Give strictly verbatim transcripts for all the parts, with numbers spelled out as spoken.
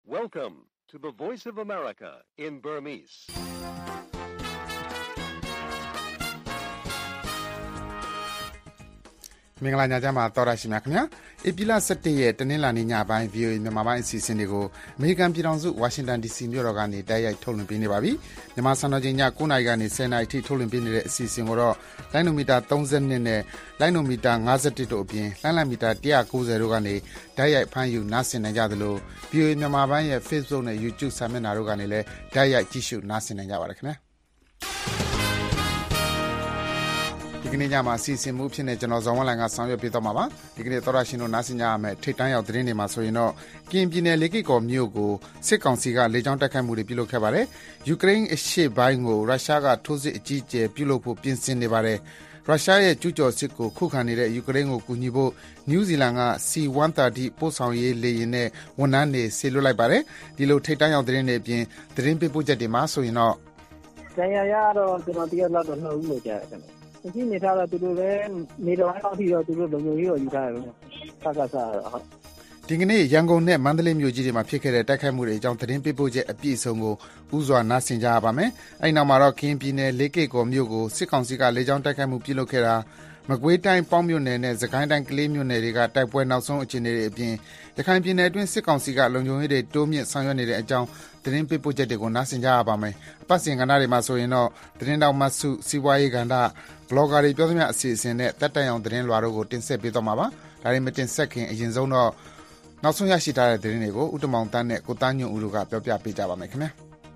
Welcome to the Voice of America in Burmese. ။မင်္ဂလာညချမ်းပါတော်ရရှိမြခင်ဗျာ။ဧပြီလ၁၁ရက်တနင်္လာနေ့ညပိုင်း ဗွီအိုအေ မြန်မာပိုင်းအစီအစဉ်တွေကိုအမေရိကန်ပြည်ထောင်စုဝါရှင်တန် ဒီစီ မြို့တော်ကနေတိုက်ရိုက်ထုတ်လွှင့်ပေးနေပါပြီ။မြန်မာစံတော်ချိန်ည၉နာရီကနေ၁၀နာရီထိထုတ်လွှင့်ပေးနေတဲ့အစီအစဉ်ကိုတော့လိုင်းနိုမီတာ၃၂နဲ့လိုင်းနိုမီတာ၅၁တို့အပြင်လိုင်းလံမီတာ၁၉၀တို့ကနေတိုက်ရိုက်ဖမ်းယူနားဆင်နိုင်ကြသလို ဗွီအိုအေ မြန်မာပိုင်းရဲ့ Facebook နဲ့ YouTube စာမျက်နှာတို့ကနေလည်းတိုက်ရိုက်ကြည့်ရှုနားဆင်နိုင်ကြပါတယ်ခင်ဗျာ။ဒီကနေ့ညမှာအစီအစဉ်မှုဖြစ်နေကျွန်တော်ဇော်ဝင်းလိုင်ကဆောင်ရွက်ပေးသွားမှာပါဒီကနေ့သောရရှင်တို့နားဆင်ကြရမယ်ထိတ်တန်းရောက်သတင်းတွေမှာဆိုရင်တော့ကရင်ပြည်နယ်လေကိကော်မြို့ကိုစစ်ကောင်စီကလေကြောင်းတိုက်ခိုက်မှုတွေပြုလုပ်ခဲ့ပါတယ်ယူကရိန်းအရှေ့ပိုင်းကိုရုရှားကထိုးစစ်အကြီးအကျယ်ပြုလုပ်ဖို့ပြင်ဆင်နေပါတယ်ရုရှားရဲ့ကျူးကျော်စစ်ကိုခုခံနေတဲ့ယူကရိန်းကိုကူညီဖို့နယူးဇီလန်က စီ၁၃၀ ပို့ဆောင်ရေးလေယာဉ်နဲ့ဝန်ထမ်းတွေဆေလွှတ်လိုက်ပါတယ်ဒီလိုထိတ်တန်းရောက်သတင်းတွေအပြင်သတင်းပေးပို့ချက်တွေမှာဆိုရင်တော့ဆရာရတော့ကျွန်တော်တရားလောက်တော့နှုတ်ဦးလို့ကြားရတယ်ဒီနေထားတော့သူတို့လည်းနေတော်အောက်ထိတော့သူတို့လုံခြုံရေးကိုယူထားတယ်ဆက်ကစားတော့ဒီကနေ့ရန်ကုန်နဲ့မန္တလေးမြို့ကြီးတွေမှာဖြစ်ခဲ့တဲ့တိုက်ခိုက်မှုတွေအကြောင်းသတင်းပေးပို့ချက်အပြည့်အစုံကိုဥစွာနားဆင်ကြရပါမယ်။အဲဒီနောက်မှာတော့ကရင်ပြည်နယ်လေးကိတ်ကော်မြို့ကိုစစ်ကောင်စီကလေကြောင်းတိုက်ခိုက်မှုပြုလုပ်ခဲ့တာမကွေးတိုင်းပေါင်းမြို့နယ်နဲ့စကိုင်းတိုင်းကလေးမြို့နယ်တွေကတိုက်ပွဲနောက်ဆုံးအခြေအနေတွေအပြင်ရခိုင်ပြည်နယ်အတွင်းစစ်ကောင်စီကလုံခြုံရေးတွေတိုးမြင့်ဆောင်ရွက်နေတဲ့အကြောင်းသတင်းပေးပို့ချက်တွေကိုနားဆင်ကြရပါမယ်။အပတ်စဉ်ကဏ္ဍတွေမှာဆိုရင်တော့သတင်းတောက်မတ်စုစီးပွားရေးကဏ္ဍဘလော့ဂါတွေပြောသမျှအစီအစဉ်နဲ့တက်တိုင်အောင်သတင်းလွှာတို့ကိုတင်ဆက်ပေးသွားမှာပါ။ဒါတွေမတင်ဆက်ခင်အရင်ဆုံးတော့နောက်ဆုံးရရှိထားတဲ့သတင်းတွေကိုဦးတမောင်တန်းနဲ့ကိုသားညွန့်ဦးတို့ကပြောပြပေးကြပါမယ်ခင်ဗျာ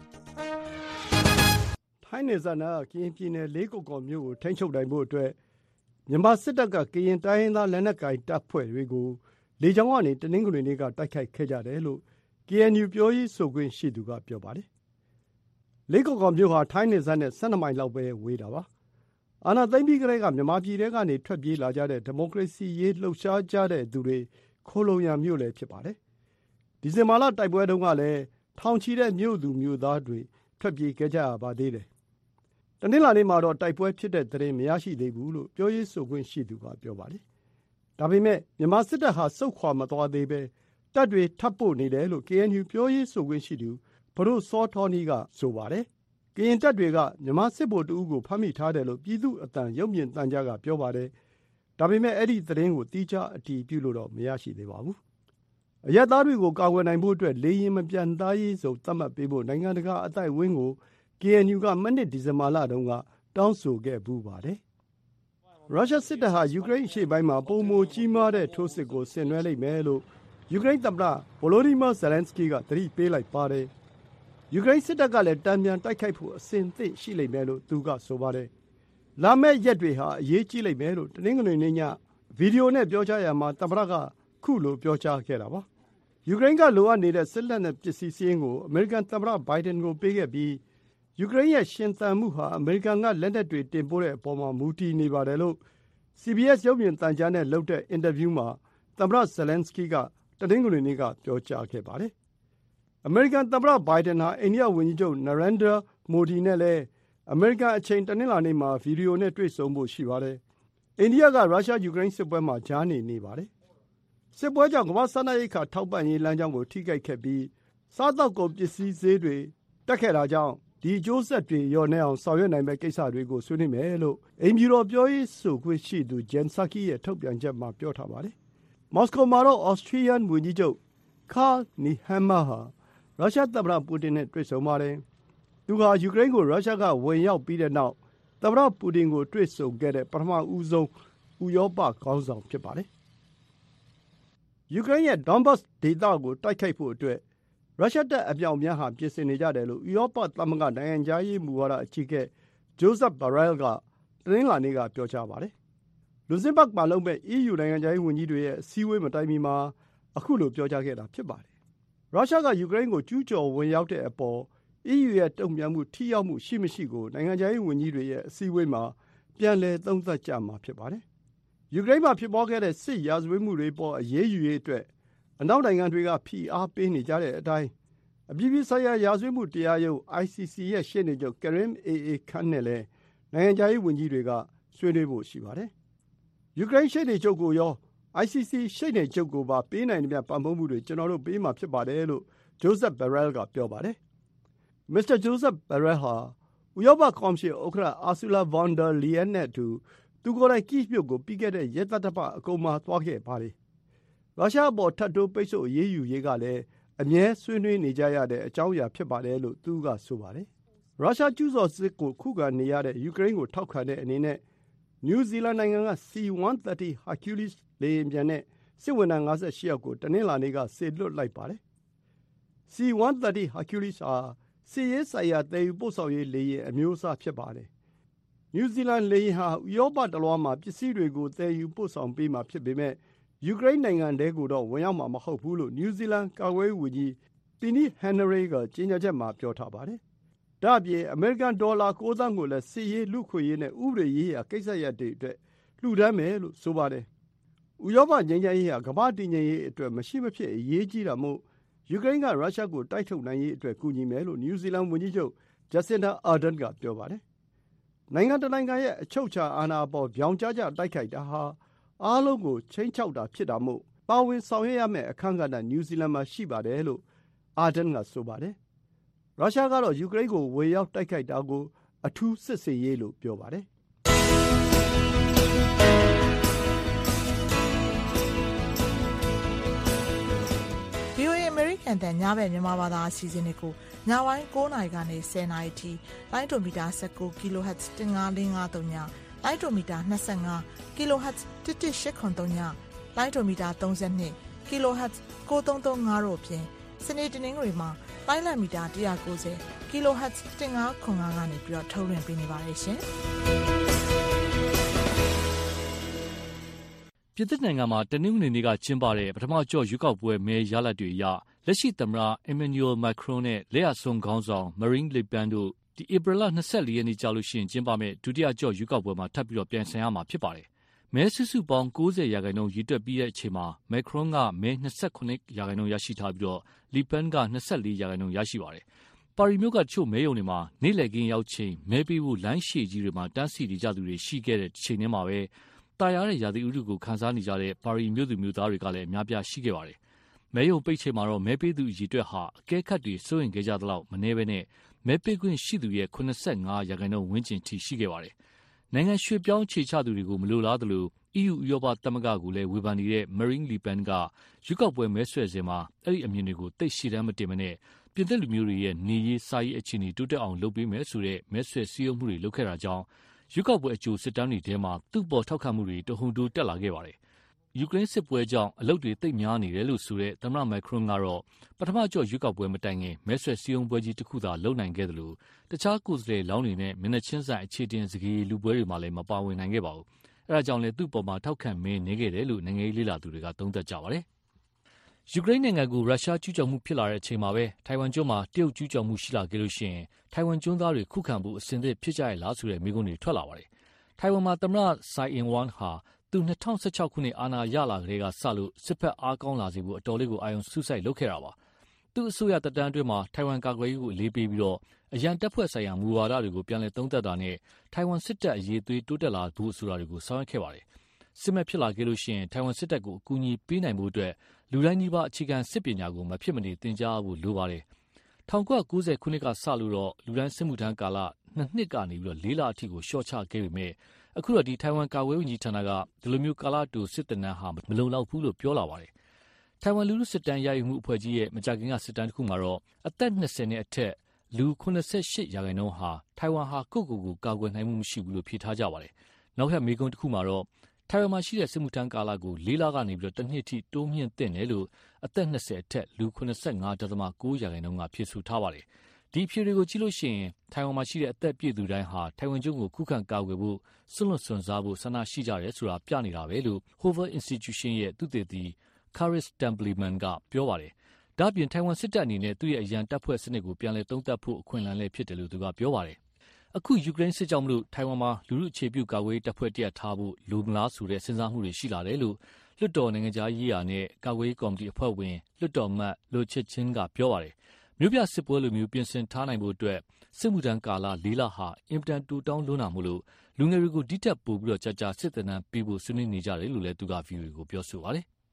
။ထိုင်းနယ်စပ်နာကရင်ပြည်နယ်လေးကုတ်ကော်မြို့ကိုထိန်းချုပ်နိုင်ဖို့အတွက်မြန်မာစစ်တပ်ကကရင်တိုင်းရင်းသားလက်နက်ကိုင်တပ်ဖွဲ့တွေကိုလေကြောင်းကနေတနင်္ဂနွေနေ့ကတိုက်ခိုက်ခဲ့ကြတယ်လို့ ကေအန်ယူ ပြောရေးဆိုခွင့်ရှိသူကပြောပါတယ်။လေးကုတ်ကော်မြို့ဟာထိုင်းနယ်စပ်နဲ့၁၂မိုင်လောက်ပဲဝေးတာပါ။အာဏာသိမ်းပြီးကတည်းကမြန်မာပြည်ထဲကနေထွက်ပြေးလာကြတဲ့ဒီမိုကရေစီရေးလှုပ်ရှားကြတဲ့သူတွေခိုလုံရမြို့လည်းဖြစ်ပါတယ်။ဒီဇင်ဘာလတိုက်ပွဲတုန်းကလည်းထောင်ချီတဲ့မြို့သူမြို့သားတွေထွက်ပြေးခဲ့ကြရပါသေးတယ်။တနင်္လာနေ့မှာတော့တိုက်ပွဲဖြစ်တဲ့သတင်းမရရှိသေးဘူးလို့ပြောရေးဆိုခွင့်ရှိသူကပြောပါတယ်။ဒါပေမဲ့မြန်မာစစ်တပ်ဟာစုတ်ခွာမသွားသေးပဲတပ်တွေထပ်ပို့နေတယ်လို့ ကေအန်ယူ ပြောရေးဆိုခွင့်ရှိသူပဒိုစောထောနီးကဆိုပါတယ်။ကရင်တပ်တွေကမြန်မာစစ်ဗိုလ်တဦးကိုဖမ်းမိထားတယ်လို့ပြည်သူ့အသံရုပ်မြင်သံကြားကပြောပါတယ်။ဒါပေမဲ့အဲ့ဒီသတင်းကိုတိကျအတည်ပြုလို့တော့မရရှိသေးပါဘူး။အရပ်သားတွေကိုကာကွယ်နိုင်ဖို့အတွက်လေယာဉ်မပျံသန်းရေးဇုံသတ်မှတ်ပေးဖို့နိုင်ငံတကာအသိုက်အဝန်းကို ကေအန်ယူ ကမနှစ်ဒီဇင်ဘာလတုန်းကတောင်းဆိုခဲ့ဖူးပါတယ်။ရုရှားစစ်တပ်ဟာယူကရိန်းအရှေ့ပိုင်းမှာပိုမိုကြီးမားတဲ့ထိုးစစ်ကိုဆင်နွှဲလိမ့်မယ်လို့ယူကရိန်းသမ္မတဗိုလိုဒီမာဇယ်လန်စကီးကသတိပေးလိုက်ပါတယ်။ယူကရိန်းစစ်တပ်ကလည်းတန်ပြန်တိုက်ခိုက်ဖို့အစဉ်သင့်ရှိလိမ့်မယ်လို့သူကဆိုပါတယ်။လာမယ့်ရက်တွေဟာအရေးကြီးလိမ့်မယ်လို့တနင်္ဂနွေနေ့ညဗီဒီယိုနဲ့ပြောကြားရမှာသမ္မတကခုလိုပြောကြားခဲ့တာပါ။ယူကရိန်းကလိုအပ်နေတဲ့စစ်လက်နက်ပစ္စည်းစည်းကိုအမေရိကန်သမ္မတဘိုင်ဒန်ကိုပေးခဲ့ပြီးယူကရိန်းရဲ့ရှင်သန်မှုဟာအမေရိကန်ကလက်နက်တွေတင်ပို့တဲ့အပေါ်မှာမူတည်နေပါတယ်လို့ စီ ဘီ အက်စ် ရုပ်မြင်သံကြားနဲ့လုပ်တဲ့အင်တာဗျူးမှာသမ္မတဇယ်လန်စကီးကတနင်္ဂနွေနေ့ကပြောကြားခဲ့ပါတယ်။အမေရိကန်သမ္မတဘိုင်ဒန်ဟာအိန္ဒိယဝန်ကြီးချုပ်နရန်ဒရာမိုဒီနဲ့လည်းအမေရိကန်အချိန်တနင်္လာနေ့မှာဗီဒီယိုနဲ့တွေ့ဆုံဖို့ရှိပါတယ်။အိန္ဒိယကရုရှားယူကရိန်းစစ်ပွဲမှာကြားနေနေပါတယ်။စစ်ပွဲကြောင့်ကမ္ဘာစားနပ်ရိက္ခာထောက်ပံ့ရေးလမ်းကြောင်းကိုထိခိုက်ခဲ့ပြီးစားသောက်ကုန်ပစ္စည်းဈေးတွေတက်ခဲ့တာကြောင့်ဒီအကျိုးဆက်တွေလျော့နည်းအောင်ဆောင်ရွက်နိုင်မယ့်ကိစ္စတွေကိုဆွေးနွေးမယ်လို့အိမ်ဖြူတော်ပြောရေးဆိုခွင့်ရှိသူဂျန်ဆာကီရဲ့ထုတ်ပြန်ချက်မှာပြောထားပါတယ်။မော်စကိုမှာတော့ဩစတြီးယားဝန်ကြီးချုပ်ခါနီဟမ်မာဟာရုရှားသမ္မတပူတင်နဲ့တွေ့ဆုံပါတယ်။သူဟာယူကရိန်းကိုရုရှားကဝင်ရောက်ပြီးတဲ့နောက်သမ္မတပူတင်ကိုတွေ့ဆုံခဲ့တဲ့ပထမဦးဆုံးဥရောပခေါင်းဆောင်ဖြစ်ပါတယ်။ယူကရိန်းရဲ့ဒွန်ဘတ်စ်ဒေသကိုတိုက်ခိုက်ဖို့အတွက်ရုရှားတပ်အမြောက်များဟာပြင်ဆင်နေကြတယ်လို့ဥရောပသမဂ္ဂနိုင်ငံခြားရေးမူဝါဒအကြီးအကဲဂျိုးဇက်ဘရဲလ်ကတနင်္လာနေ့ကပြောကြားပါတယ်။လူဇင်ဘတ်မှာလုပ်မဲ့ အီးယူ နိုင်ငံခြားရေးဝန်ကြီးတွေရဲ့အစည်းအဝေးမတိုင်မီမှာအခုလိုပြောကြားခဲ့တာဖြစ်ပါတယ်။ရုရှားကယူကရိန်းကိုကျူးကျော်ဝင်ရောက်တဲ့အပေါ် အီးယူ ရဲ့တုံ့ပြန်မှုထိရောက်မှုရှိမရှိကိုနိုင်ငံခြားရေးဝန်ကြီးတွေရဲ့အစည်းအဝေးမှာပြန်လည်သုံးသပ်ကြမှာဖြစ်ပါတယ်။ယူကရိန်းမှာဖြစ်ပွားခဲ့တဲ့စစ်ရာဇဝတ်မှုတွေပေါ်အရေးယူရေးအတွက်အနောက်နိုင်ငံတွေကဖိအားပေးနေကြတဲ့အတိုင်းအပြည်ပြည်ဆိုင်ရာရာဇဝတ်မှုတရားရုံး အိုင် စီ စီ ရဲ့ရှေ့နေချုပ်ကရင်အေအေခန်းနဲ့လည်းနိုင်ငံခြားရေးဝန်ကြီးတွေကဆွေးနွေးဖို့ရှိပါတယ်။ယူကရိန်းရှေ့နေချုပ်ကိုရော အိုင် စီ စီ ရှေ့နေချုပ်ကိုပါပေးနိုင်တဲ့ပံ့ပိုးမှုတွေကျွန်တော်တို့ပေးမှာဖြစ်ပါတယ်လို့ Joseph Borrell ကပြောပါတယ်။ မစ္စတာ Joseph Borrell ဟာဥရောပကော်မရှင်ဥက္ကဋ္ဌ Ursula von der Leyen နဲ့အတူသူကိုယ်တိုင်ကိဗ်မြို့ကိုပြီးခဲ့တဲ့ရက်သတ္တပတ်အကုန်မှာသွားခဲ့ပါတယ်။ ရုရှားအပေါ်ထပ်တိုးပိတ်ဆို့အရေးယူရေးကလည်းအမြဲဆွေးနွေးနေကြရတဲ့အကြောင်းအရာဖြစ်ပါတယ်လို့သူကဆိုပါတယ်။ ရုရှားကျူးကျော်စစ်ကိုခုခံနေရတဲ့ယူကရိန်းကိုထောက်ခံတဲ့အနေနဲ့နယူးဇီလန်နိုင်ငံက C one thirty Hercules လေယာဉ်ပျံနဲ့စစ်ဝန်ထမ်း ၅၈ ယောက်ကိုတနင်္လာနေ့ကစေလွှတ်လိုက်ပါတယ်။ C one thirty Hercules ဟာစစ်ရေးဆိုင်ရာသယ်ယူပို့ဆောင်ရေးလေယာဉ်အမျိုးအစားဖြစ်ပါတယ်။ နယူးဇီလန်လေယာဉ်ဟာဥရောပတလွှားမှာပစ္စည်းတွေကိုသယ်ယူပို့ဆောင်ပေးမှာဖြစ်ပေမဲ့ယူကရိန်းနိုင်ငံထဲကိုတော့ဝင်ရောက်မှာမဟုတ်ဘူးလို့နယူးဇီလန်ကာကွယ်ရေးဝန်ကြီး Peeni Henare ကကြေညာချက်မှာပြောထားပါတယ်။ ဒါ့အပြင်အမေရိကန်ဒေါ်လာကိုးသန်းကိုလည်းစစ်ရေးလူ့အခွင့်အရေးနဲ့ဥပဒေရေးရာကိစ္စရပ်တွေအတွက်လှူဒါန်းမယ်လို့ဆိုပါတယ်။ ဥရောပငြိမ်းချမ်းရေးဟာကမ္ဘာ့တည်ငြိမ်ရေးအတွက်မရှိမဖြစ်အရေးကြီးတာမို့ယူကရိန်းကရုရှားကိုတိုက်ထုတ်နိုင်ရေးအတွက်ကူညီမယ်လို့နယူးဇီလန်ဝန်ကြီးချုပ် Jacinda Ardern ကပြောပါတယ်။ နိုင်ငံတနိုင်ငံရဲ့အချုပ်အခြာအာဏာအပေါ်ဗြောင်ကျကျတိုက်ခိုက်တာဟာအားလုံးကိုခြိမ်းခြောက်တာဖြစ်တာမို့ပါဝင်ဆောင်ရွက်ရမယ့်အခန်းကဏ္ဍနယူးဇီလန်မှာရှိပါတယ်လို့ Ardern ကဆိုပါတယ်။ ရုရှားကတော့ယူကရိန်းကိုဝင်ရောက်တိုက်ခိုက်တာကိုအထူးစစ်ဆင်ရေးလို့ပြောပါတယ်။ VOA အမေရိကန်တန်ညဘက်မြန်မာဘာသာအစီအစဉ်တွေကိုညပိုင်း၉နာရီကနေ၁၀နာရီထိလိုင်းဒိုမီတာ၁၉ kHz တစ်ငါးလေးငါးသုံးညလိုင်းဒိုမီတာ၂၅ kHz တစ်တစ်ရှစ်ခွန်သုံးညလိုင်းဒိုမီတာ၃၂ kHz ကိုသုံးသုံးငါးတို့အပြင်စနေတနင်္ဂနွေမှာလိုင်းလံမီတာ၁၉၀ kHz တစ်ငါးခွန်ငါးကနေပြီးတော့ထုတ်လွှင့်ပေးနေပါတယ်ရှင်။ပြင်သစ်နိုင်ငံမှာတနင်္ဂနွေနေ့ကကျင်းပတဲ့ပထမကြော့ရွေးကောက်ပွဲမဲရလဒ်တွေအရလက်ရှိသမ္မတ Emmanuel Macron နဲ့လက်ယာစွန်းခေါင်းဆောင် Marine Le Pen တို့ဒီဧပြီလ၂၄ရက်နေ့ကြာလို့ရှိရင်ကျင်းပမယ့်ဒုတိယကြော့ရွေးကောက်ပွဲမှာထပ်ပြီးပြိုင်ဆိုင်ရမှာဖြစ်ပါတယ်။မဲစုစုပေါင်း၉၀ရာခိုင်နှုန်းရေတွက်ပြီးတဲ့အချိန်မှာ Macron ကမဲ၂၇ရာခိုင်နှုန်းရရှိထားပြီး Le Pen က၂၄ရာခိုင်နှုန်းရရှိပါတယ်။ပါရီမြို့ကတချို့မဲရုံတွေမှာနေ့လည်ခင်းရောက်ချိန်မဲပေးဖို့လိုင်းရှည်ကြီးတွေမှာတန်းစီနေကြသူတွေရှိခဲ့တဲ့ချိန်ထဲမှာပဲတာယာတဲ့ရာသီဥတုကိုခံစားနေကြတဲ့ပါရီမြို့သူမြို့သားတွေကလည်းအများပြားရှိခဲ့ပါတယ်။မဲရုံပိတ်ချိန်မှာတော့မဲပေးသူအရေအတွက်ဟာအကဲခတ်တွေစိုးရိမ်ခဲ့ကြသလောက်မနည်းပဲနဲ့မဲပေးခွင့်ရှိသူရဲ့၇၅ရာခိုင်နှုန်းဝန်းကျင်ထိရှိခဲ့ပါတယ်။နိုင်ငံရွှေ့ပြောင်းခြေချသူတွေကိုမလိုလားသလိုအီးယူဥရောပသမဂ္ဂကိုလည်းဝေဖန်နေတဲ့ Marine Le Pen ကရွေးကောက်ပွဲမဲဆွယ်စဉ်မှာအဲ့ဒီအမြင်တွေကိုသိရှေ့တန်းမတင်မနဲ့ပြင်သစ်လူမျိုးတွေရဲ့နေရေးစားရေးအခြေအနေတိုးတက်အောင်လုပ်ပေးမယ်ဆိုတဲ့မဲဆွယ်စည်းရုံးမှုတွေလုပ်ခဲ့တာကြောင့်ရွေးကောက်ပွဲအကျိုးစစ်တမ်းတွေထဲမှာသူ့ပေါ်ထောက်ခံမှုတွေတဟုန်ထိုးတက်လာခဲ့ပါတယ်။ယူကရိန်းစစ်ပွဲကြောင့်အလုပ်တွေသိပ်များနေတယ်လို့ဆိုတဲ့သမ္မတ Macron ကတော့ပထမကြော့ရွေးကောက်ပွဲမတိုင်ခင်မဲဆွယ်စည်းရုံးပွဲကြီးတစ်ခုသာလုပ်နိုင်ခဲ့တယ်လို့တခြားကိုယ်စားလှယ်လောင်းတွေနဲ့မျက်နှာချင်းဆိုင်အခြေတင်စကားလူပွဲတွေမှာလည်းမပါဝင်နိုင်ခဲ့ပါဘူး။အဲဒါကြောင့်လည်းသူ့ပေါ်မှာထောက်ခံမဲနေခဲ့တယ်လို့နိုင်ငံရေးလေ့လာသူတွေကသုံးသပ်ကြပါတယ်။ယူကရိန်းနိုင်ငံကိုရုရှားကျူးကျော်မှုဖြစ်လာတဲ့အချိန်မှာပဲထိုင်ဝမ်ကျွန်းမှာတရုတ်ကျူးကျော်မှုရှိလာခဲ့လို့ရှိရင်ထိုင်ဝမ်ကျွန်းသားတွေခုခံဖို့အစဉ်သင့်ဖြစ်ကြရလားဆိုတဲ့မေးခွန်းတွေထွက်လာပါတယ်။ထိုင်ဝမ်မှာသမ္မတ Tsai Ing-wen ဟာသူ၂၀၁၆ခုနှစ်အာဏာရလာကတည်းကစလို့စစ်ဖက်အားကောင်းလာစေဖို့အတော်လေးကိုအာရုံစူးစိုက်လုပ်ခဲ့တာပါ။သူ့အစိုးရသက်တမ်းအတွင်းမှာထိုင်ဝမ်ကာကွယ်ရေးကိုအလေးပေးပြီးတော့အရန်တပ်ဖွဲ့ဆိုင်ရာမူဝါဒတွေကိုပြန်လည်သုံးသပ်တာနဲ့ထိုင်ဝမ်စစ်တပ်အရေးသွေးတိုးတက်လာဖို့ဆိုတာတွေကိုဆောင်ရွက်ခဲ့ပါတယ်။စစ်မဲ့ဖြစ်လာခဲ့လို့ရှိရင်ထိုင်ဝမ်စစ်တပ်ကိုအကူအညီပေးနိုင်ဖို့အတွက်လူတိုင်းကြီးပါအခြေခံစစ်ပညာကိုမဖြစ်မနေသင်ကြားဖို့လိုပါတယ်။၁၉၉၀ခုနှစ်ကစလို့တော့လူတိုင်းစစ်မှုထမ်းကာလနှစ်နှစ်ကနေပြီးတော့လေးလအထိကိုလျှော့ချခဲ့ပေမဲ့အခုတော့ဒီထိုင်ဝမ်ကာကွယ်ရေးဝန်ကြီးဌာနကဒီလိုမျိုးကာလတူစစ်တနန်းဟာမလုံလောက်ဘူးလို့ပြောလာပါတယ်။ထိုင်ဝမ်လူလူစစ်တမ်းရယူမှုအဖွဲ့ကြီးရဲ့မကြာခင်ကစစ်တမ်းတစ်ခုမှာတော့အသက်၂၀နဲ့အထက်လူ၇၈ရာခိုင်နှုန်းဟာထိုင်ဝမ်ဟာကိုယ့်ကိုယ်ကိုကာကွယ်နိုင်မှုမရှိဘူးလို့ဖြေထားကြပါတယ်။နောက်ထပ်မေးခွန်းတစ်ခုမှာတော့ထိုင်ဝမ်မှာရှိတဲ့စစ်မှုထမ်းကာလကိုလေးလကနေပြီးတော့တစ်နှစ်ထိတိုးမြင့်သင့်တယ်လို့အသက်၂၀အထက်လူ၇၅.၉ရာခိုင်နှုန်းကဖြေဆိုထားပါတယ်။ဒီအဖြေတွေကိုကြည့်လို့ရှိရင်ထိုင်ဝမ်မှာရှိတဲ့အသက်ပြည့်သူတိုင်းဟာထိုင်ဝမ်ကျွန်းကိုခုခံကာကွယ်ဖို့စွန့်လွတ်စွန့်စားဖို့ဆန္ဒရှိကြတယ်ဆိုတာပြနေတာပဲလို့ Hoover Institution ရဲ့သုတေသီ Karis Templeman ကပြောပါတယ်။ဒါ့အပြင်ထိုင်ဝမ်စစ်တပ်အနေနဲ့သူ့ရဲ့အရန်တပ်ဖွဲ့စနစ်ကိုပြန်လည်သုံးသပ်ဖို့အခွင့်အလမ်းလည်းဖြစ်တယ်လို့သူကပြောပါတယ်။အခုယူကရိန်းစစ်ကြောင့်မလို့ထိုင်ဝမ်မှာလူလူအခြေပြုကာကွယ်ရေးတပ်ဖွဲ့တရက်ထားဖို့လိုမလားဆိုတဲ့စဉ်းစားမှုတွေရှိလာတယ်လို့လွှတ်တော်နိုင်ငံခြားရေးရာနဲ့ကာကွယ်ရေးကော်မတီအဖွဲ့ဝင်လွှတ်တော်အမတ်လိုချစ်ချင်းကပြောပါတယ်။မြို့ပြစစ်ပွဲလိုမျိုးပြင်ဆင်ထားနိုင်ဖို့အတွက်စစ်မှုထမ်းကာလလေးလဟာအင်ပတန်တူတောင်းလွန်းတာမို့လို့လူငယ်တွေကိုဒီတက်ပို့ပြီးတော့ကြာကြာစစ်တမ်းပေးဖို့ဆွေးနွေးနေကြတယ်လို့လည်းသူက ဗီအိုအေ ကိုပြောဆိုပါတယ်။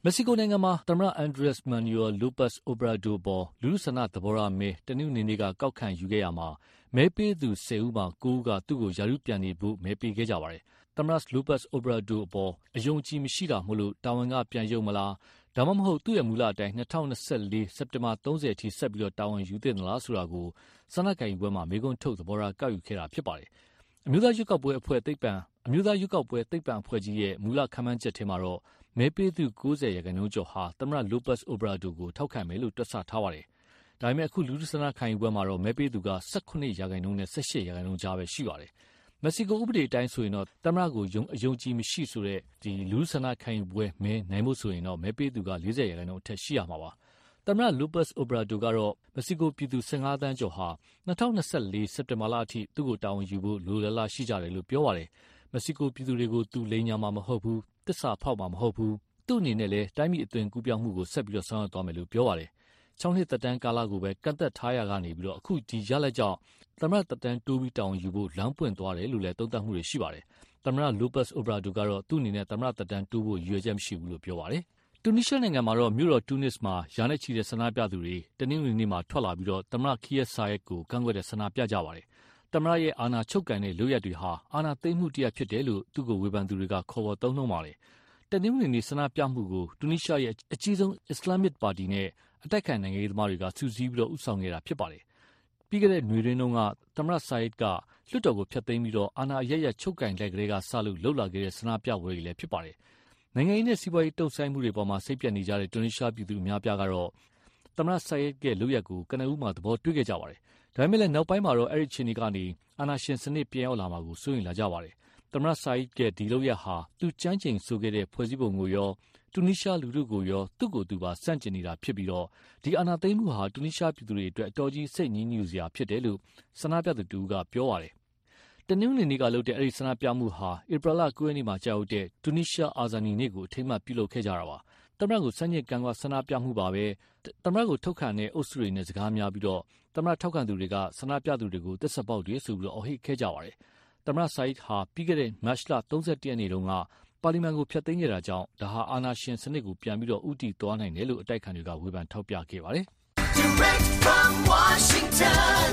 မက္ဆီကိုနိုင်ငံမှာသမ္မတ Andres Manuel Lopez Obrador ပေါ်လူထုဆန္ဒသဘောထားမဲတနင်္ဂနွေနေ့ကကောက်ခံယူခဲ့ရမှာမဲပေးသူဆယ်ဦးမှာကိုးဦးကသူ့ကိုယာရုပြန်နေဖို့မဲပေးခဲ့ကြပါတယ်။သမ္မတ Lopez Obrador အပေါ်အယုံကြည်မရှိတာမို့လို့တာဝန်ကပြန်ရုပ်မလားဒါမှမဟုတ်သူ့ရဲ့မူလအတိုင်း၂၀၂၄စက်တင်ဘာ၃၀အထိဆက်ပြီးတော့တာဝန်ယူသင့်သလားဆိုတာကိုဆန္ဒခံယူပွဲမှာမေးခွန်းထုတ်သဘောထားကောက်ယူခဲ့တာဖြစ်ပါတယ်။အမျိုးသားရွေးကောက်ပွဲအဖွဲ့သိပ္ပံအမျိုးသားရွေးကောက်ပွဲသိပ္ပံအဖွဲ့ကြီးရဲ့မူလခန့်မှန်းချက်ထဲမှာတော့မဲပေးသူ၉၀ရာခိုင်နှုန်းကျော်ဟာသမ္မတ Lopez Obrador ကိုထောက်ခံမယ်လို့တွက်ဆထားပါတယ်။ဒါပေမဲ့အခုလူထုဆန္ဒခံယူပွဲမှာတော့မဲပေးသူက၁၈ရာခိုင်နှုန်းနဲ့၁၈ရာခိုင်နှုန်းကြားပဲရှိပါတယ်။မက္ဆီကိုဥပဒေအတိုင်းဆိုရင်တော့သမ္မတကိုယုံအယုံကြည်မရှိဆိုတဲ့ဒီလူထုဆန္ဒခံယူပွဲမဲနိုင်ဖို့ဆိုရင်တော့မဲပေးသူက၄၀ရာခိုင်နှုန်းအထက်ရှိရမှာပါ။သမ္မတ Lopez Obrador ကတော့မက္ဆီကိုပြည်သူ၁၅သန်းကျော်ဟာ၂၀၂၄စက်တင်ဘာလအထိသူ့ကိုတာဝန်ယူဖို့လိုလားလားရှိကြတယ်လို့ပြောပါတယ်။မက္ဆီကိုပြည်သူတွေကိုသူလိမ်ညာမှာမဟုတ်ဘူးတစ္ဆာဖောက်မှာမဟုတ်ဘူးသူ့အနေနဲ့လည်းတိုင်းပြည်အသွင်ကူးပြောင်းမှုကိုဆက်ပြီးတော့ဆောင်ရွက်သွားမယ်လို့ပြောပါတယ်။၆နှစ်သက်တမ်းကာလကိုပဲကန့်သက်ထားရကနေပြီးတော့အခုဒီရလက်ကြောင့်သမ္မတသက်တမ်းတိုးပြီးတာဝန်ယူဖို့လမ်းပွင့်သွားတယ်လို့လည်းသုံးသပ်မှုတွေရှိပါတယ်။သမ္မတ Lopez Obrador ကတော့သူ့အနေနဲ့သမ္မတသက်တမ်းတိုးဖို့ရည်ရွယ်ချက်မရှိဘူးလို့ပြောပါတယ်။တူနီးရှားနိုင်ငံမှာတော့မြို့တော်တူနစ်မှာရာနဲ့ချီတဲ့ဆန္ဒပြသူတွေတနင်္ဂနွေနေ့မှာထွက်လာပြီးတော့သမ္မတ Kais Saied ကိုကန့်ကွက်တဲ့ဆန္ဒပြကြပါတယ်။သမ္မတရဲ့အာဏာချုပ်ကိုင်တဲ့လုပ်ရပ်တွေဟာအာဏာသိမ်းမှုတရားဖြစ်တယ်လို့သူ့ကိုဝေဖန်သူတွေကခေါ်ဝေါ်သုံးနှုန်းပါတယ်။တနင်္ဂနွေနေ့ဆန္ဒပြမှုကိုတူနီးရှားရဲ့အကြီးဆုံးအစ္စလာမစ်ပါတီနဲ့အတိုက်ခံနိုင်ငံရေးသမားတွေကစုစည်းပြီးတော့ဦးဆောင်ခဲ့တာဖြစ်ပါတယ်။ပြီးခဲ့တဲ့နွေတွင်းတုန်းကသမ္မတ Saied ကလွှတ်တော်ကိုဖျက်သိမ်းပြီးတော့အာဏာအရရချုပ်ကိုင်လိုက်ကလေးကစလို့လှုပ်လာခဲ့တဲ့ဆန္ဒပြပွဲတွေလည်းဖြစ်ပါတယ်။နိုင်ငံရေးနဲ့စီးပွားရေးတုံ့ဆိုင်းမှုတွေပေါ်မှာစိတ်ပြတ်နေကြတဲ့တူနီးရှားပြည်သူအများပြားကတော့သမ္မတ Saied ရဲ့လုပ်ရက်ကိုကနဦးမှာသဘောတွေ့ခဲ့ကြပါတယ်။ဒါပေမဲ့လည်းနောက်ပိုင်းမှာတော့အဲ့ဒီချင်းတွေကနေအာဏာရှင်စနစ်ပြန်ရောက်လာမှာကိုစိုးရိမ်လာကြပါတယ်။သမ္မတ Saied ရဲ့ဒီလုပ်ရက်ဟာသူကြမ်းကြိမ်ဆိုခဲ့တဲ့ဖွဲ့စည်းပုံကိုရောတူနီးရှားလူထုကိုရောသူ့ကိုယ်သူပါစန့်ကျင်နေတာဖြစ်ပြီးတော့ဒီအာဏာသိမ်းမှုဟာတူနီးရှားပြည်သူတွေအတွက်အတော်ကြီးစိတ်ညစ်ညူစရာဖြစ်တယ်လို့ဆန္ဒပြသူတူကပြောပါတယ်။တနင်္ဂနွေနေ့ကလုပ်တဲ့အဲဒီဆန္ဒပြမှုဟာဧပြီလ၉ရက်နေ့မှာကြာရောက်တဲ့တူနီးရှားအာဇာနည်နေ့ကိုအထိမ်းအမှတ်ပြုလုပ်ခဲ့ကြတာပါ။သမ္မတကိုစန့်ကျင်ကန့်ကွက်ဆန္ဒပြမှုပါပဲသမ္မတကိုထောက်ခံတဲ့အုပ်စုတွေနဲ့စကားများပြီးတော့သမ္မတထောက်ခံသူတွေကဆန္ဒပြသူတွေကိုတစ်ဆက်ပေါက်တွေဆိုပြီးတော့အော်ဟစ်ခဲ့ကြပါတယ်။သမ္မတ Saied ဟာပြီးခဲ့တဲ့မတ်လ၃၁ရက်နေ့တုန်းကပါလီမန်ကိုဖျက်သိမ်းခဲ့တာကြောင့်ဒါဟာအာဏာရှင်စနစ်ကိုပြန်ပြီးတော့ဥတီသွားနိုင်တယ်လို့အတိုက်ခံတွေကဝေဖန်ထောက်ပြခဲ့ပါတယ်။ Direct from Washington,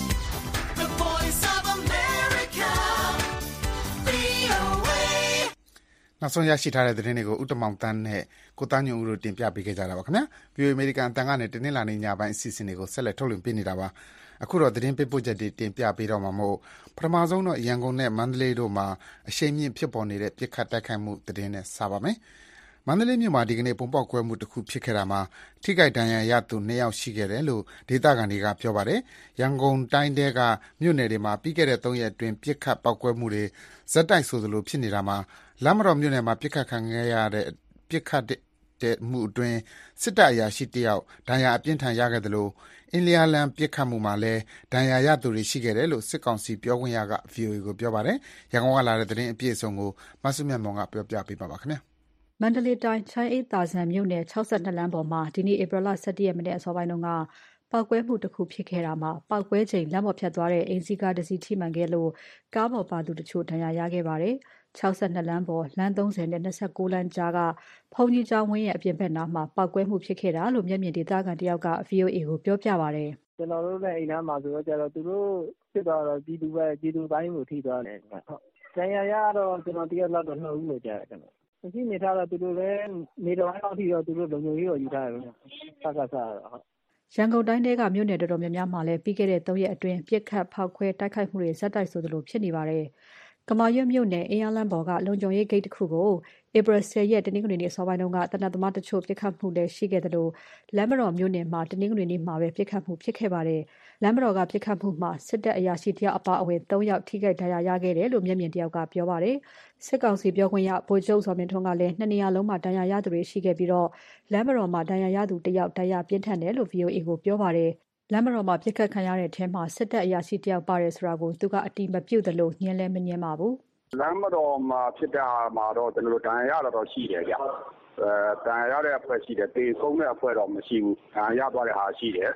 the voice of America, ဗွီအိုအေနောက်ဆုံးရရှိထားတဲ့သတင်းတွေကိုဥတမောင်တန်းနဲ့ကိုသားညွန့်ဦးတို့တင်ပြပေးခဲ့ကြတာပါခင်ဗျာ။ ဗီအိုအေ အမေရိကန်အတန်ကနေတင်းလာနေညပိုင်းအစီအစဉ်တွေကိုဆက်လက်ထုတ်လွှင့်ပေးနေတာပါ။အခုတော့သတင်းပေးပို့ချက်တွေတင်ပြပေးတော့မှာမို့ပထမဆုံးတော့ရန်ကုန်နဲ့မန္တလေးတို့မှာအရှိန်မြင့်ဖြစ်ပေါ်နေတဲ့ပြစ်ခတ်တိုက်ခိုက်မှုသတင်းနဲ့စပါမယ်။မန္တလေးမြို့မှာဒီကနေ့ပုံပေါက်ကွဲမှုတစ်ခုဖြစ်ခဲ့တာမှာထိခိုက်ဒဏ်ရာရသူနှစ်ယောက်ရှိခဲ့တယ်လို့ဒေသခံတွေကပြောပါတယ်။ရန်ကုန်တိုင်းတဲကမြို့နယ်တွေမှာပြီးခဲ့တဲ့၃ရက်အတွင်းပြစ်ခတ်ပောက်ကွဲမှုတွေဇက်တိုက်ဆိုသလိုဖြစ်နေတာမှာလမ်းမတော်မြို့နယ်မှာပြစ်ခတ်ခံခဲ့ရတဲ့ပြစ်ခတ်တဲ့မှုအတွင်းစစ်တပ်အရာရှိတယောက်ဒဏ်ရာအပြင်းထန်ရခဲ့တယ်လို့အင်းလျာလန်ပြစ်ခတ်မှုမှာလည်းဒဏ်ရာရသူတွေရှိခဲ့တယ်လို့စစ်ကောင်စီပြောခွင့်ရက ဗွီအိုအေကိုပြောပါတယ်။ရန်ကုန်ကလာတဲ့သတင်းအပြည့်အစုံကိုမဆုမြတ်မောင်ကပြောပြပေးပါပါခင်ဗျာ။မန္တလေးတိုင်းချမ်းအေးသာဇံမြို့နယ်၆၂လမ်းပေါ်မှာဒီနေ့ဧပြီလ၁၁ရက်မနေ့အစောပိုင်းတုန်းကပောက်ကွဲမှုတစ်ခုဖြစ်ခဲ့တာမှာပောက်ကွဲချိန်လမ်းပေါ်ဖြတ်သွားတဲ့အိမ်စီးကားတစ်စီးထိမှန်ခဲ့လို့ကားပေါ်ပါသူတချို့ဒဏ်ရာရခဲ့ပါတယ်။၆၂လမ်းပေါ်လမ်း၃၀နဲ့၂၉လမ်းကြားကဘုံကြီးကျောင်းဝင်းရဲ့အပြင်ဘက်နားမှာပောက်ကွဲမှုဖြစ်ခဲ့တာလို့မျက်မြင်ဒေသခံတယောက်က ဗွီအိုအေကိုပြောပြပါတယ်။ကျွန်တော်တို့လည်းအိမ်သားမှာဆိုတော့ကျတော့သူတို့ဖြစ်သွားတော့ပြည်သူပဲပြည်သူပိုင်းကိုထိသွားတယ်ဟုတ်။ဒဏ်ရာရတော့ကျွန်တော်တရက်လောက်တော့နှုတ်ဦးလို့ကြားတယ်ကျွန်တော်။မရှိနေထားတော့သူတို့လည်းနေတော်အောက်ထိတော့သူတို့လုံခြုံရေးကိုယူထားတယ်။စကားစားတော့ဟုတ်ရန်ကုန်တိုင်းထဲကမြို့နယ်တော်တော်များများမှာလည်းပြီးခဲ့တဲ့၃ရက်အတွင်းပြစ်ခတ်ဖောက်ခွဲတိုက်ခိုက်မှုတွေဇက်တိုက်ဆိုသလိုဖြစ်နေပါတယ်။ကမာရွတ်မြို့နယ်အင်းယားလမ်းပေါ်ကလုံခြုံရေးဂိတ်တစ်ခုကိုဧပြီ၁၀ရက်တနင်္ဂနွေနေ့အစောပိုင်းတုန်းကတနက်သမားတချို့ပြစ်ခတ်မှုလည်းရှိခဲ့တယ်လို့လမ်းမတော်မြို့နယ်မှာတနင်္ဂနွေနေ့မှာပဲပြစ်ခတ်မှုဖြစ်ခဲ့ပါတယ်။လမ်းမတော်ကပြစ်ခတ်မှုမှာစစ်တပ်အရာရှိတယောက်အပါအဝင်၃ယောက်ထိခိုက်ဒဏ်ရာရခဲ့တယ်လို့မျက်မြင်တယောက်ကပြောပါတယ်။စစ်ကောင်စီပြောခွင့်ရဗိုလ်ချုပ်စောမင်းထွန်းကလည်းနှစ်နေရာလုံးမှာဒဏ်ရာရသူတွေရှိခဲ့ပြီးတော့လမ်းမတော်မှာဒဏ်ရာရသူတယောက်ဒဏ်ရာပြင်းထန်တယ်လို့ ဗွီအိုအေကိုပြောပါတယ်။လမ်းမတော်မှာပြစ်ခတ်ခံရတဲ့အထဲမှာစစ်တပ်အရာရှိတယောက်ပါတယ်ဆိုတာကိုသူကအတိမပြုတ်တယ်လို့ညှင်းလဲမငြင်းပါဘူးလမ်းမတော်မှာဖြစ်တာမှာတော့ကျွန်တော်တို့ဒဏ်ရာရတော့ရှိတယ်ဗျ။အဲဒဏ်ရာရတဲ့အဖွဲ့ရှိတယ်တေဆုံးတဲ့အဖွဲ့တော့မရှိဘူး။ဒဏ်ရာရသွားတဲ့ဟာရှိတယ်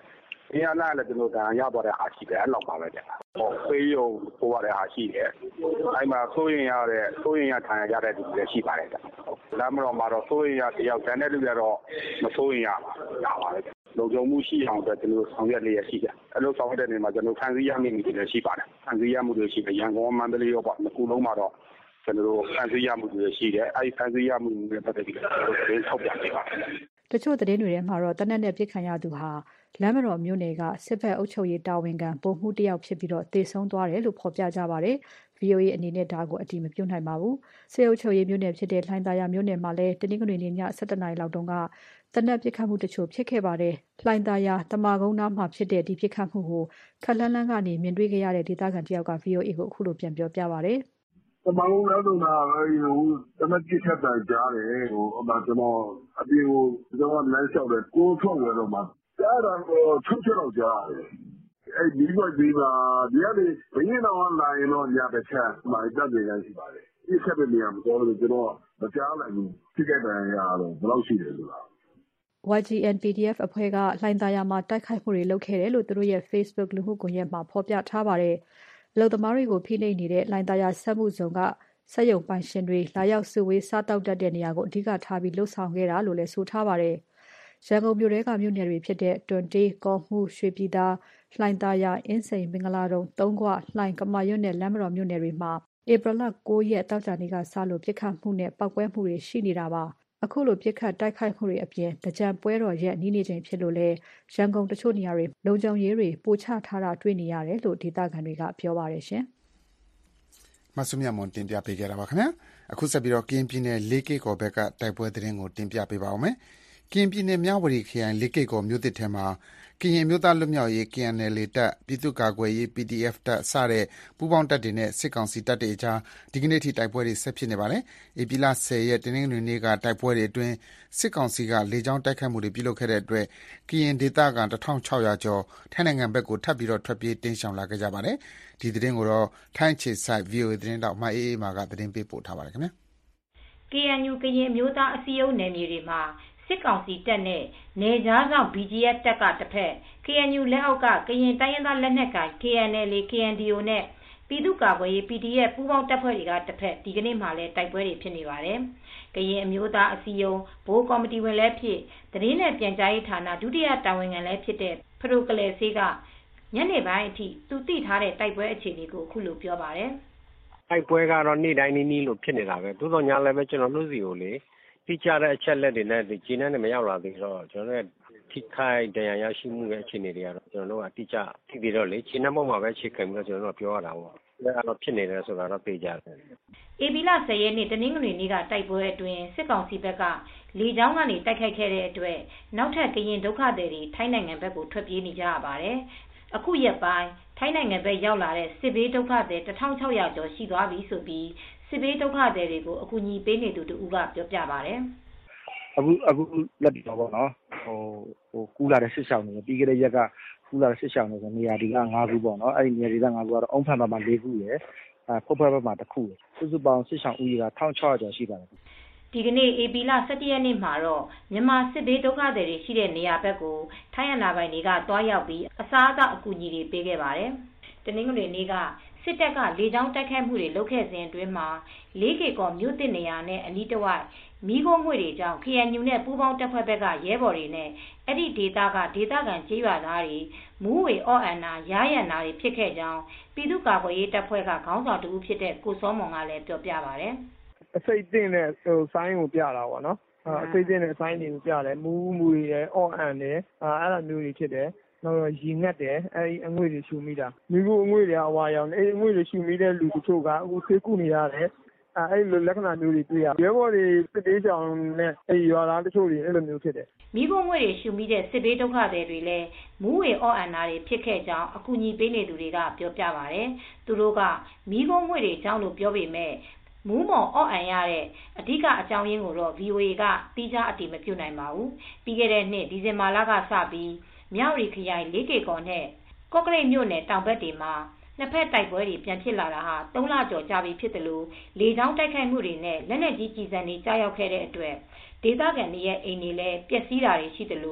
အင်းအားလည်းကျွန်တော်ဒါရသွားတဲ့အားရှိတယ်အဲ့လောက်ပါပဲဗျဟောပေးရုံပို့ရတဲ့အားရှိတယ်အဲ့မှာစိုးရင်ရတဲ့စိုးရင်ရခံရတဲ့လူတွေရှိပါတယ်ဗျလမ်းမတော်မှာတော့စိုးရင်ရတယောက်တန်းတဲ့လူတွေတော့မစိုးရင်ရပါရပါပဲလုံခြုံမှုရှိအောင်အတွက်ကျွန်တော်ဆောင်ရွက်လေးရရှိတယ်အဲ့လိုဆောင်ရွက်တဲ့နေရာမှာကျွန်တော်ဖန်ဆီးရမိနေတယ်ရှိပါတယ်ဖန်ဆီးရမှုတွေရှိတယ်ရန်ကုန်မန္တလေးရောပေါ့နှစ်ခုလုံးမှာတော့ကျွန်တော်ဖန်ဆီးရမှုတွေရှိတယ်အဲ့ဒီဖန်ဆီးရမှုတွေပတ်သက်ပြီးကျွန်တော်သတင်းထုတ်ပြန်ပေးပါတယ်တချို့သတင်းတွေထဲမှာတော့တနက်နဲ့ပြစ်ခံရသူဟာလမ်းမတော်မြို့နယ်ကစစ်ဘက်အုပ်ချုပ်ရေးတာဝန်ခံပုံမှုတယောက်ဖြစ်ပြီးတော့တေဆုံးသွားတယ်လို့ဖော်ပြကြပါတယ်။ ဗီအိုအေ အနေနဲ့ဒါကိုအတည်မပြုနိုင်ပါဘူး။စစ်အုပ်ချုပ်ရေးမြို့နယ်ဖြစ်တဲ့လှိုင်သာယာမြို့နယ်မှာလည်းတနင်္ဂနွေနေ့ည ၁၁ နာရီလောက်တုန်းကတနက်ပစ်ခတ်မှုတချို့ဖြစ်ခဲ့ပါတယ်။လှိုင်သာယာတမာကုန်းနားမှာဖြစ်တဲ့ဒီပစ်ခတ်မှုကိုခက်လန်းလန်းကနေမြင်တွေ့ခဲ့ရတဲ့ဒေသခံတယောက်က ဗီအိုအေ ကိုအခုလိုပြန်ပြောပြပါတယ်။တမာကုန်းနားတုန်းကအဲဒီဟိုတနက်ပစ်ခတ်တာကြားတယ်ဟိုအမှကျွန်တော်အပြင်ကိုကျွန်တော်လမ်းလျှောက်တယ်ကိုယ်ထွက်ဝင်တော့မှကြားတာတော့ချုပ်ချက်တော့ကြားတယ်အဲ့ဒီဘက်ဒီမှာဒီကနေဘင်းတော်လာရင်တော့ညတစ်ချက်မှတက်နေရရှိပါတယ်ဒီချက်ပဲနေရာမတော်လို့ကျွန်တော်မကြားနိုင်ဘူးဖြစ်ခဲ့တယ်ရတော့ဘယ်လောက်ရှိတယ်ဆိုတာဝိုင် ဂျီ အန် ပီ ဒီ အက်ဖ် အဖွဲ့ကလှိုင်သာယာမှာတိုက်ခိုက်မှုတွေလုပ်ခဲ့တယ်လို့သူတို့ရဲ့ Facebook လူမှုကွန်ရက်မှာဖော်ပြထားပါတယ်။လုံသမားတွေကိုဖိနှိပ်နေတဲ့လှိုင်သာယာစက်မှုဇုံကစက်ရုံပိုင်ရှင်တွေလာရောက်စုဝေးစားတောက်တတ်တဲ့နေရာကိုအဓိကထားပြီးလှုပ်ဆောင်ခဲ့တာလို့လည်းဆိုထားပါတယ်။ရန်ကုန်မြို့ထဲကမြို့နယ်တွေဖြစ်တဲ့တွန်တေးကော့မှုရွှေပြည်သာလှိုင်သာယာအင်းစိန်မင်္ဂလာတုံသုံးခွလှိုင်ကမာရွတ်နဲ့လမ်းမတော်မြို့နယ်တွေမှာဧပြီလ၉ရက်တောက်ကြနေ့ကစလို့ပြစ်ခတ်မှုနဲ့ပောက်ကွဲမှုတွေရှိနေတာပါအခုလိုပြစ်ခတ်တိုက်ခိုက်မှုတွေအပြင်တကြံပွဲတော်ရက်နီးနေချိန်ဖြစ်လို့လဲရန်ကုန်တချို့နေရာတွေလုံခြုံရေးတွေပိုချထားတာတွေ့နေရတယ်လို့ဒေသခံတွေကပြောပါတယ်ရှင်မဆုမြတ်မွန်တင်ပြပေးကြတာပါခင်ဗျာအခုဆက်ပြီးတော့ကရင်ပြည်နယ်လေးကိတ်ကော်ဘက်ကတိုက်ပွဲသတင်းကိုတင်ပြပေးပါအောင်မယ်ကရင်ပြည်နယ်မြဝတီခရိုင်လေးကိတ်ကော်မြို့သစ်ထဲမှာကရင်မျိုးသားလွတ်မြောက်ရေး ကေ အန် အယ်လ် အေ တပ်ပြည်သူ့ကာကွယ်ရေး ပီ ဒီ အက်ဖ် တပ်စတဲ့ပူးပေါင်းတပ်တွေနဲ့စစ်ကောင်စီတပ်တွေအကြားဒီကနေ့ထိတိုက်ပွဲတွေဆက်ဖြစ်နေပါတယ်။ဧပြီလ၁၀ရက်တနင်္ဂနွေနေ့ကတိုက်ပွဲတွေအတွင်းစစ်ကောင်စီကလေကြောင်းတိုက်ခိုက်မှုတွေပြုလုပ်ခဲ့တဲ့အတွက်ကရင်ဒေသခံတစ်ထောင်ခြောက်ရာကျော်ထိုင်းနိုင်ငံဘက်ကိုထပ်ပြီးတော့ထွက်ပြေးတင်းရှောင်လာခဲ့ကြပါတယ်။ဒီသတင်းကိုတော့ထိုင်းခြေစိုက် ဗီအိုအေ သတင်းတောက်မအေးအေးမာကသတင်းပေးပို့ထားပါတယ်ခင်ဗျာ။ ကေ အန် ယူ ကရင်မျိုးသားအစည်းအရုံးနယ်မြေတွေမှာစစ်ကောင်စီတပ်နဲ့နယ်ခြားစောင့် ဘီ ဂျီ အက်ဖ် တပ်ကတစ်ဖက် ကေ အန် ယူ လက်အောက်ကကရင်တိုင်းရင်းသားလက်နက်ကိုင် ကေ အန် အယ်လ် အေ ကေ အန် ဒီ အို နဲ့ပြည်သူ့ကာကွယ်ရေး ပီ ဒီ အက်ဖ် ပူးပေါင်းတပ်ဖွဲ့တွေကတစ်ဖက်ဒီကနေ့မှလည်းတိုက်ပွဲတွေဖြစ်နေပါတယ်။ကရင်အမျိုးသားအစည်းအရုံးဘိုးကော်မတီဝင်လည်းဖြစ်သတင်းနဲ့ပြန်ကြားရေးဌာနဒုတိယတာဝန်ခံလည်းဖြစ်တဲ့ဖရိုကလယ်ဆေးကညနေပိုင်းအထိသူသိထားတဲ့တိုက်ပွဲအခြေအနေကိုအခုလိုပြောပါတယ်။တိုက်ပွဲကတော့နေ့တိုင်းနီးနီးလို့ဖြစ်နေတာပဲသို့တော်ညာလည်းပဲကျွန်တော်တို့စီကိုလေတိကျတဲ့အချက်လက်တွေနဲ့ဒီကျင်းနဲ့မရောက်လာသေးတော့ကျွန်တော်တို့ထိခိုက်ဒဏ်ရာရရှိမှုရဲ့အခြေအနေတွေကတော့ကျွန်တော်တို့အတိအကျသိပြီးတော့လေကျင်းနဲ့ပုံမှာပဲချိန်ခံပြီးတော့ကျွန်တော်တို့ပြောရတာပေါ့။ဒါကတော့ဖြစ်နေတယ်ဆိုတာတော့သိကြတယ်။ဧပြီလ၁၀ရက်နေ့တနင်္ဂနွေနေ့ကတိုက်ပွဲအတွင်းစစ်ကောင်စီဘက်ကလေကြောင်းကနေတိုက်ခိုက်ခဲ့တဲ့အတွက်နောက်ထပ်ကရင်ဒုက္ခသည်တွေထိုင်းနိုင်ငံဘက်ကိုထွက်ပြေးနေကြရပါတယ်။အခုရက်ပိုင်းထိုင်းနိုင်ငံဘက်ရောက်လာတဲ့စစ်ဘေးဒုက္ခသည်တစ်ထောင်ခြောက်ရာကျော်ရှိသွားပြီဆိုပြီးစစ်ဘေးဒုက္ခသည်တွေကိုအကူအညီပေးနေသူတူကပြောပြပါတယ်။အခုအခုလက်ပြောပေါ့နော်ဟိုဟိုကူလာတဲ့စစ်ဆောင်တွေပြီးခဲ့တဲ့ရက်ကကူလာတဲ့စစ်ဆောင်တွေဆိုနေရာဒီက၅ခုပေါ့နော်အဲ့ဒီနေရာဒီက၅ခုကတော့အုံဖန်ဘက်မှာ၄ခုရယ်အဲဖုတ်ဖက်ဘက်မှာတစ်ခုရယ်စုစုပေါင်းစစ်ဆောင်ဦးရေကတစ်ထောင်ခြောက်ရာကျော်ရှိပါတယ်ဒီကနေ့ဧပြီလ၁၁ရက်နေ့မှာတော့မြန်မာစစ်ဘေးဒုက္ခသည်တွေရှိတဲ့နေရာဘက်ကိုထိုင်းရနာပိုင်တွေကတွားရောက်ပြီးအစားအသောက်အကူအညီတွေပေးခဲ့ပါတယ်။တနင်္ဂနွေနေ့ကစစ်တပ်ကလေကြောင်းတိုက်ခိုက်မှုတွေလုပ်ခဲ့စဉ်အတွင်းမှာလေးကေကော်မြို့တစ်နေရာနဲ့အနီးတစ်ဝိုက်မီးခိုးငွေ့တွေကြောင့် ကေ အန် ယူ နဲ့ပူးပေါင်းတပ်ဖွဲ့ဘက်ကရဲဘော်တွေနဲ့အဲ့ဒီဒေသကဒေသခံကျေးရွာသားတွေမူးဝေအော့အန်နာရားရန်နာတွေဖြစ်ခဲ့ကြောင်းပြည်သူ့ကာကွယ်ရေးတပ်ဖွဲ့ကခေါင်းဆောင်တူဖြစ်တဲ့ကိုစောမွန်ကလည်းပြောပြပါတယ်။အစိတ်တင်တဲ့ဟိုဆိုင်းကိုပြတာပေါ့နော်။အစိတ်တင်တဲ့ဆိုင်းတွေကိုပြတယ်မူးမူတွေရအော့အန်တယ်အဲ့လိုမျိုးတွေဖြစ်တယ်။နောက်တော့ရေငတ်တယ်အဲဒီအငွေ့တွေရှူမိတာမိခိုးအငွေ့တွေအဝါရောင်အဲဒီအငွေ့တွေရှူမိတဲ့လူတချို့ကအခုဆေးကုနေရတယ်အဲဒီလိုလက္ခဏာမျိုးတွေတွေ့ရရဲဘော်တွေစစ်သေးဆောင်နဲ့အဲဒီရွာသားတချို့တွေအဲ့လိုမျိုးဖြစ်တယ်မိခိုးငွေ့တွေရှူမိတဲ့စစ်ဘေးဒုက္ခသည်တွေလည်းမူးဝေအော့အန်နာတွေဖြစ်ခဲ့ကြောင်းအကူအညီပေးနေသူတွေကပြောပြပါတယ်သူတို့ကမိခိုးငွေ့တွေကြောင့်လို့ပြောပေမဲ့မူးမော်အော့အန်ရတဲ့အဓိကအကြောင်းရင်းကိုတော့ ဗီ အို အေ ကတိကျအတည်မပြုနိုင်ပါဘူးပြီးခဲ့တဲ့နှစ်ဒီဇင်ဘာလကစပြီးမြဝတီခရိုင်လေးကေကော်နဲ့ကော့ကရိတ်မြို့နယ်တောင်ဘက်တွေမှာနှစ်ဖက်တိုက်ပွဲတွေပြန်ဖြစ်လာတာဟာသုံးလကျော်ကြာပြီဖြစ်တယ်လို့လေကြောင်းတိုက်ခိုက်မှုတွေနဲ့လက်နက်ကြီးကြီးစံတွေကြားရောက်ခဲ့တဲ့အတွက်ဒေသခံတွေရဲ့အိမ်တွေလည်းပျက်စီးတာတွေရှိတယ်လို့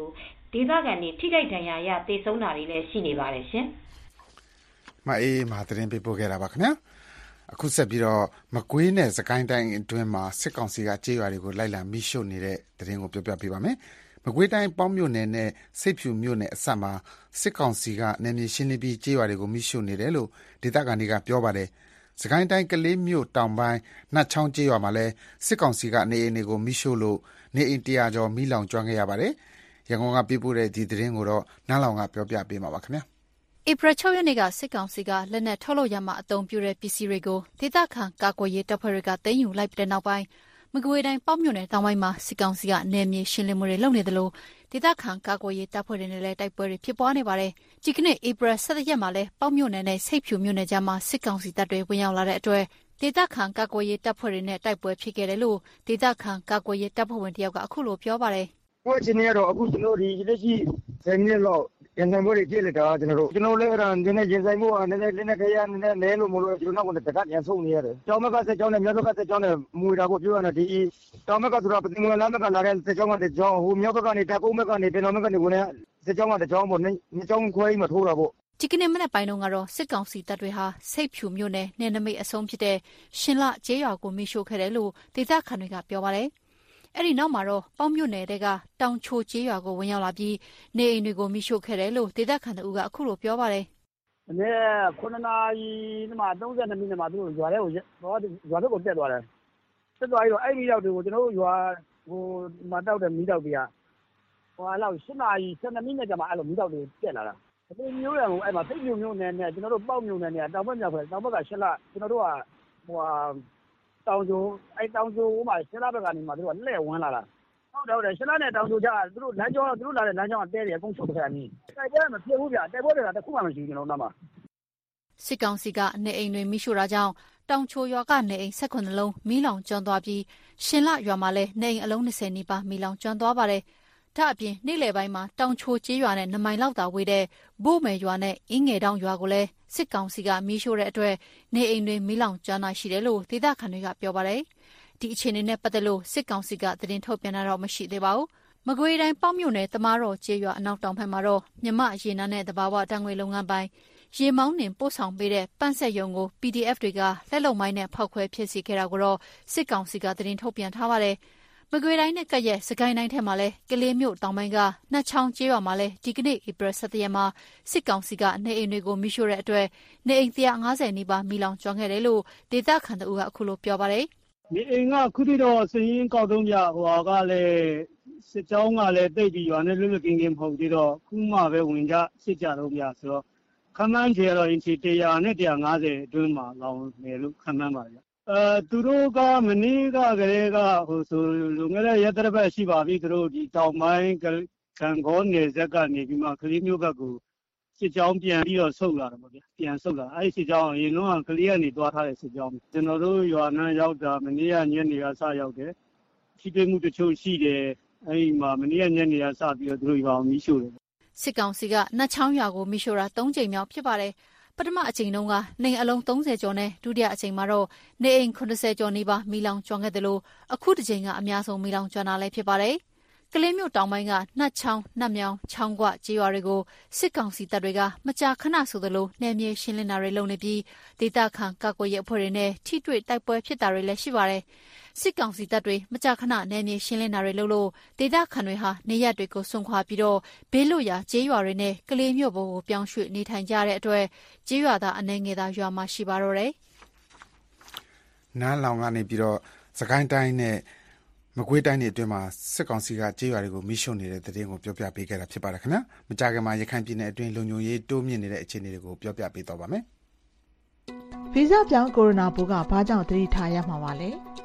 ဒေသခံတွေထိခိုက်ဒဏ်ရာရသေဆုံးတာတွေလည်းရှိနေပါတယ်ရှင်။မအေးမာသတင်းပေးပို့ခဲ့တာပါခင်ဗျာ။အခုဆက်ပြီးတော့မကွေးနဲ့စကိုင်းတိုင်းအတွင်းမှာစစ်ကောင်စီကကြေးရွာတွေကိုလိုက်လံမိရှို့နေတဲ့သတင်းကိုပြောပြပေးပါမယ်။မကွေးတိုင်းပေါင်းမြို့နယ်နဲ့စိတ်ဖြူမြို့နယ်အစပ်မှာစစ်ကောင်စီကနယ်မြေရှင်းလင်းပြီးကြေးရွာတွေကိုမိရှို့နေတယ်လို့ဒေသခံတွေကပြောပါတယ်။စကိုင်းတိုင်းကလေးမြို့တောင်ပိုင်းနတ်ချောင်းကြေးရွာမှာလည်းစစ်ကောင်စီကနေအိမ်တွေကိုမိရှို့လို့နေအိမ်တရာကျော်မိလောင်ကျွမ်းခဲ့ရပါတယ်။ရန်ကုန်ကပြပို့တဲ့ဒီသတင်းကိုတော့နားလောင်ကပြောပြပေးမှာပါခင်ဗျာ။ဧပြီ၆ရက်နေ့ကစစ်ကောင်စီကလက်နက်ထုတ်လုပ်ရမှာအသုံးပြုတဲ့ပစ္စည်းတွေကိုဒေသခံကာကွယ်ရေးတပ်ဖွဲ့တွေကသိမ်းယူလိုက်တဲ့နောက်ပိုင်းမကွေးတိုင်းပေါက်မြို့နယ်တောင်ပိုင်းမှာစစ်ကောင်စီကနယ်မြေရှင်းလင်းမှုတွေလုပ်နေတယ်လို့ဒေသခံကာကွယ်ရေးတပ်ဖွဲ့တွေနဲ့လည်းတိုက်ပွဲတွေဖြစ်ပွားနေပါတယ်။ဒီကနေ့ဧပြီ၁၁ရက်မှာလည်းပေါက်မြို့နယ်နဲ့စိတ်ဖြူမြို့နယ်ကြားမှာစစ်ကောင်စီတပ်တွေဝင်ရောက်လာတဲ့အတွက်ဒေသခံကာကွယ်ရေးတပ်ဖွဲ့တွေနဲ့တိုက်ပွဲဖြစ်ခဲ့တယ်လို့ဒေသခံကာကွယ်ရေးတပ်ဖွဲ့ဝင်တယောက်ကအခုလိုပြောပါတယ်။ပွဲချင်းရတော့အခုကျွန်တော်ဒီလက်ရှိဆယ်မိနစ်လောက်ရန်ကုန်ပွဲတွေပြည့်လက်တာကျွန်တော်တို့ကျွန်တော်လည်းအဲ့ဒါနည်းနည်းရင်ဆိုင်မှုကနည်းနည်းနည်းခရနည်းနည်းလဲလို့မလို့ကျွန်တော်ကတော့တကတ်ပြန်ဆုံးနေရတယ်။ကျောင်းမကဆက်ကျောင်းနဲ့မြောက်ကဆက်ကျောင်းနဲ့မူတာကိုပြောရတာဒီကျောင်းမကဆိုတာပတင်မလာမကလာတဲ့ဆက်ကျောင်းကတကျောင်းဟိုမြောက်ဘက်ကနေတက်ကုန်းဘက်ကနေပြင်တော်ဘက်ကနေဝင်တဲ့ဆက်ကျောင်းကတကျောင်းပေါ့နှစ်ကျောင်းခွဲမှထိုးတာပေါ့ဒီကနေ့မနက်ပိုင်းတုန်းကတော့စစ်ကောင်စီတပ်တွေဟာစိတ်ဖြူမြို့နယ်နယ်နိမိတ်အဆုံးဖြစ်တဲ့ရှင်လကျေးရွာကိုမိရှို့ခဲ့တယ်လို့ဒေသခံတွေကပြောပါတယ်။အဲ့ဒီနောက်မှာတော့ပေါင်းမြို့နယ်တဲကတောင်ချိုကျေးရွာကိုဝင်ရောက်လာပြီးနေအိမ်တွေကိုမိရှို့ခဲ့တယ်လို့ဒေသခံတို့ကအခုလိုပြောပါတယ်။အနည်းခုနှစ်နာရီမှသုံးဆယ်နှစ်မိနစ်မှသူတို့ရွာထဲကိုရွာဘက်ကိုတက်သွားတယ်။တက်သွားပြီးတော့အဲ့ဒီရောက်တွေကိုကျွန်တော်တို့ရွာဟိုမှာတောက်တဲ့မီးတောက်တွေကဟိုလောက်၈နာရီ၁၂မိနစ်ကျမှအဲ့လိုမီးတောက်တွေတက်လာတာ။ဒီမျိုးရံကိုအဲ့မှာစိတ်မျိုးမျိုးနဲ့နဲ့ကျွန်တော်တို့ပေါက်မျိုးနဲ့နဲ့တောင်ဘက်မြောက်ဘက်တောင်ဘက်ကရှစ်လကျွန်တော်တို့ကဟိုတောင်ကျိုးအဲ့တောင်ကျိုးမှာရှစ်လဘက်ကနေမှသူတို့ကလှည့်ဝင်လာတာဟုတ်တယ်ဟုတ်တယ်ရှစ်လနဲ့တောင်ကျိုးကြသူတို့လမ်းကြောသူတို့လာတဲ့လမ်းကြောကတဲတယ်အကုန်ချုပ်ခဲ့တာနီးတိုက်ပွဲမဖြစ်ဘူးဗျတိုက်ပွဲတွေကတခုမှမရှိဘူးကျွန်တော်တို့မှာစစ်ကောင်စီကနေအိမ်တွေမိရှို့တာကြောင့်တောင်ချိုရွာကနေအိမ်၁၈လုံးမီးလောင်ကျွမ်းသွားပြီးရှင်လရွာမှာလည်းနေအိမ်အလုံး၂၀နီးပါးမီးလောင်ကျွမ်းသွားပါတယ်ဒါအပြင်နေ့လယ်ပိုင်းမှာတောင်ချိုကျေးရွာနဲ့နမိုင်လောက်သာဝေးတဲ့ဘို့မယ်ရွာနဲ့အင်းငယ်တောင်ရွာကိုလည်းစစ်ကောင်စီကမီးရှို့တဲ့အတွက်နေအိမ်တွေမီးလောင်ကျွမ်းတာရှိတယ်လို့ဒေသခံတွေကပြောပါတယ်။ဒီအခြေအနေနဲ့ပတ်သက်လို့စစ်ကောင်စီကသတင်းထုတ်ပြန်တာတော့မရှိသေးပါဘူး။မကွေးတိုင်းပေါက်မြို့နယ်တမားတော်ကျေးရွာအနောက်တောင်ဘက်မှာတော့မြမရေနံနဲ့တဘာဝတန်ငွေလုပ်ငန်းပိုင်းရေမောင်းနှင်ပို့ဆောင်ပေးတဲ့ပန့်ဆက်ရုံကို ပီ ဒီ အက်ဖ် တွေကလက်လုံမိုင်းနဲ့ဖောက်ခွဲဖျက်ဆီးခဲ့တာကိုတော့စစ်ကောင်စီကသတင်းထုတ်ပြန်ထားပါတယ်။မကွေးတိုင်းနဲ့ကပ်ရက်စကိုင်းတိုင်းထဲမှာလည်းကလေးမြို့တောင်ပိုင်းကနှက်ချောင်းကျေးရွာမှာလည်းဒီကနေ့ဧပြီ၁၁ရက်မှာစစ်ကောင်စီကနေအိမ်တွေကိုမိရှို့တဲ့အတွက်နေအိမ်၁၅၀နီးပါးမိလောင်ကျွမ်းခဲ့တယ်လို့ဒေသခံတို့ကအခုလိုပြောပါတယ်။နေအိမ်ကခုထိတော့စရင်ကောက်သုံးပြဟိုကလည်းစစ်ကြောင်းကလည်းတိတ်ပြီးရွာနဲ့လွတ်လွတ်ကင်းကင်းမဟုတ်သေးတော့ခုမှပဲဝင်ကြစစ်ကြတော့ပြဆိုတော့ခမန်းချေတော့အင်ချီ၁၀၀နဲ့၁၅၀အတွင်းမှာလောင်နေလို့ခမန်းပါဗျ။အဲသူတို့ကမနေ့ကကလေးကဟိုဆိုလူငယ်တဲ့ရတရဘက်ရှိပါပြီသူတို့ဒီတောင်ပိုင်းကံကောနယ်ဇက်ကနေပြီးမှကလေးမျိုးဘက်ကိုစစ်ကြောင်းပြန်ပြီးတော့ဆုတ်လာတယ်ပေါ့ဗျာပြန်ဆုတ်လာအဲ့ဒီစစ်ကြောင်းအရင်တော့ကလေးကနေတွားထားတဲ့စစ်ကြောင်းကျွန်တော်တို့ရွာနှမ်းရောက်တာမနေ့ကညနေကစရောက်တယ်ထိတွေ့မှုတချို့ရှိတယ်အဲ့ဒီမှာမနေ့ကညနေကစပြီးတော့သူတို့ရွာကိုမီးရှို့တယ်စစ်ကောင်စီကနှက်ချောင်းရွာကိုမီးရှို့တာ၃ကြိမ်မြောက်ဖြစ်ပါတယ်ပထမအကြိမ်တုန်းကနေအိမ်အလုံး၃၀ကျော်နဲ့ဒုတိယအကြိမ်မှာတော့နေအိမ်၇၀ကျော်နီးပါးမီးလောင်ကျွမ်းခဲ့တယ်လို့အခုတစ်ကြိမ်ကအများဆုံးမီးလောင်ကျွမ်းတာလည်းဖြစ်ပါတယ်ကလေးမြို့တောင်ပိုင်းကနှက်ချောင်းနှက်မြောင်ချောင်းကွကျေးရွာတွေကိုစစ်ကောင်စီတပ်တွေကမကြာခဏဆိုသလိုနယ်မြေရှင်းလင်းတာတွေလုပ်နေပြီးဒေသခံကာကွယ်ရေးအဖွဲ့တွေနဲ့ထိတွေ့တိုက်ပွဲဖြစ်တာတွေလည်းရှိပါတယ်စစ်ကောင်စီတပ်တွေမကြာခဏနယ်မြေရှင်းလင်းတာတွေလုပ်လို့ဒေသခံတွေဟာနေရက်တွေကိုစွန့်ခွာပြီးတော့ဘေးလွတ်ရာကျေးရွာတွေနဲ့ကလေးမြို့ပေါ်ကိုပြောင်းရွှေ့နေထိုင်ကြတဲ့အတွက်ကျေးရွာသားအနေငယ်သားရွာမှာရှိပါတော့တယ်နန်းလောင်ကနေပြီးတော့စကိုင်းတိုင်းနဲ့မကွေးတိုင်းတွေအတွင်းမှာစစ်ကောင်စီကကြေးရွာတွေကိုမိရှုံနေတဲ့တဲ့တင်ကိုပြောပြပေးခဲ့တာဖြစ်ပါတယ်ခင်ဗျာမကြခင်မှာရခိုင်ပြည်နယ်အတွင်းလုံခြုံရေးတိုးမြင့်နေတဲ့အခြေအနေတွေကိုပြောပြပေးတော့ပါမယ်ဗီဇပြောင်းကိုရိုနာပိုးကဘာကြောင့်သတိထားရမှာပါလဲ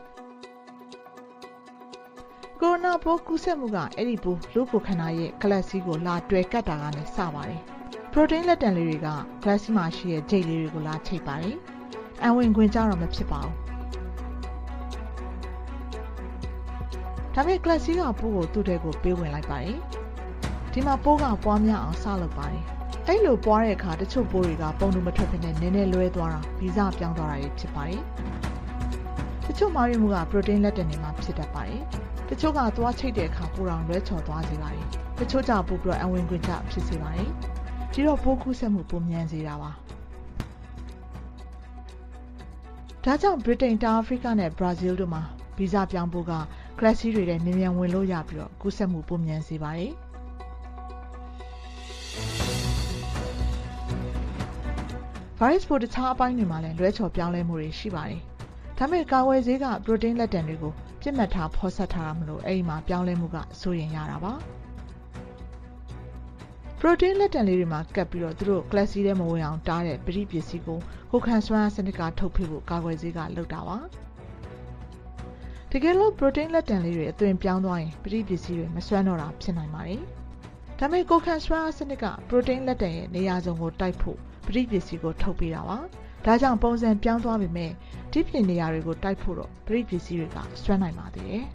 ကိုရိုနာပိုးကူးစက်မှုကအဲ့ဒီပိုးလူကိုခန္ဓာရဲ့ကလပ်စီးကိုလာတွဲကတ်တာကနေစပါတယ်ပရိုတိန်းလက်တံလေးတွေကကလပ်စီးမှာရှိတဲ့ဂျိတ်လေးတွေကိုလာချိတ်ပါတယ်အဝင်ခွင်ကြတော့မဖြစ်ပါဘူးဒါပေမဲ့ကလပ်စီကပိုးကိုသူ့တဲ့ကိုပေးဝင်လိုက်ပါတယ်ဒီမှာပိုးကပွားများအောင်စလုပ်ပါတယ်အဲ့လိုပွားတဲ့အခါတချို့ပိုးတွေကပုံတူမထွက်တဲ့နည်းနည်းလွဲသွားတာဗီဇပြောင်းသွားတာဖြစ်ပါတယ်တချို့မှားယွင်းမှုကပရိုတိန်းလက်တန်တွေမှာဖြစ်တတ်ပါတယ်တချို့ကသွားချိတ်တဲ့အခါပိုတောင်လွဲချော်သွားစေပါတယ်တချို့ကြောင့်ပိုပြီးအဝင်ခွင့်ချဖြစ်စေပါတယ်ဒီတော့ပိုးကူးစက်မှုပိုမြန်စေတာပါဒါကြောင့်ဗြိတိန်တောင်အာဖရိကနဲ့ဘရာဇီးတို့မှာဗီဇပြောင်းဖို့ကကလပ်စီတွေနဲ့မြန်မြန်ဝင်လို့ရပြီးတော့ကူးစက်မှုပိုမြန်စေပါတယ်ဗိုင်းရပ်စ်ပိုးတခြားအပိုင်းတွေမှာလည်းလွဲချော်ပြောင်းလဲမှုတွေရှိပါတယ်ဒါပေမဲ့ကာဝယ်ဆေးကပရိုတိန်းလက်တံတွေကိုပြစ်မှတ်ထားဖော်ဆက်ထားတာမလို့အဲ့ဒီမှာပြောင်းလဲမှုကစိုးရင်ရတာပါပရိုတိန်းလက်တံလေးတွေမှာကပ်ပြီးတော့သူတို့ကလပ်စီထဲမဝင်အောင်တားတဲ့ပရိပစ္စည်းကိုဟိုခံစွမ်းအားစနစ်ကထုတ်ဖိဖို့ကာကွယ်ဆေးကလုပ်တာပါတကယ်လို့ပရိုတိန်းလက်တံလေးတွေအသွင်ပြောင်းသွားရင်ပရိပစ္စည်းတွေမစွမ်းတော့တာဖြစ်နိုင်ပါတယ်ဒါပေမဲ့ကိုခံစွမ်းအားစနစ်ကပရိုတိန်းလက်တံရဲ့နေရာစုံကိုတိုက်ဖို့ပရိပစ္စည်းကိုထုတ်ပေးတာပါဒါကြောင့်ပုံစံပြောင်းသွားပေမဲ့ဒီပြင်နေရာတွေကိုတိုက်ဖို့တော့ပရိပစ္စည်းတွေကစွမ်းနိုင်ပါသေးတယ်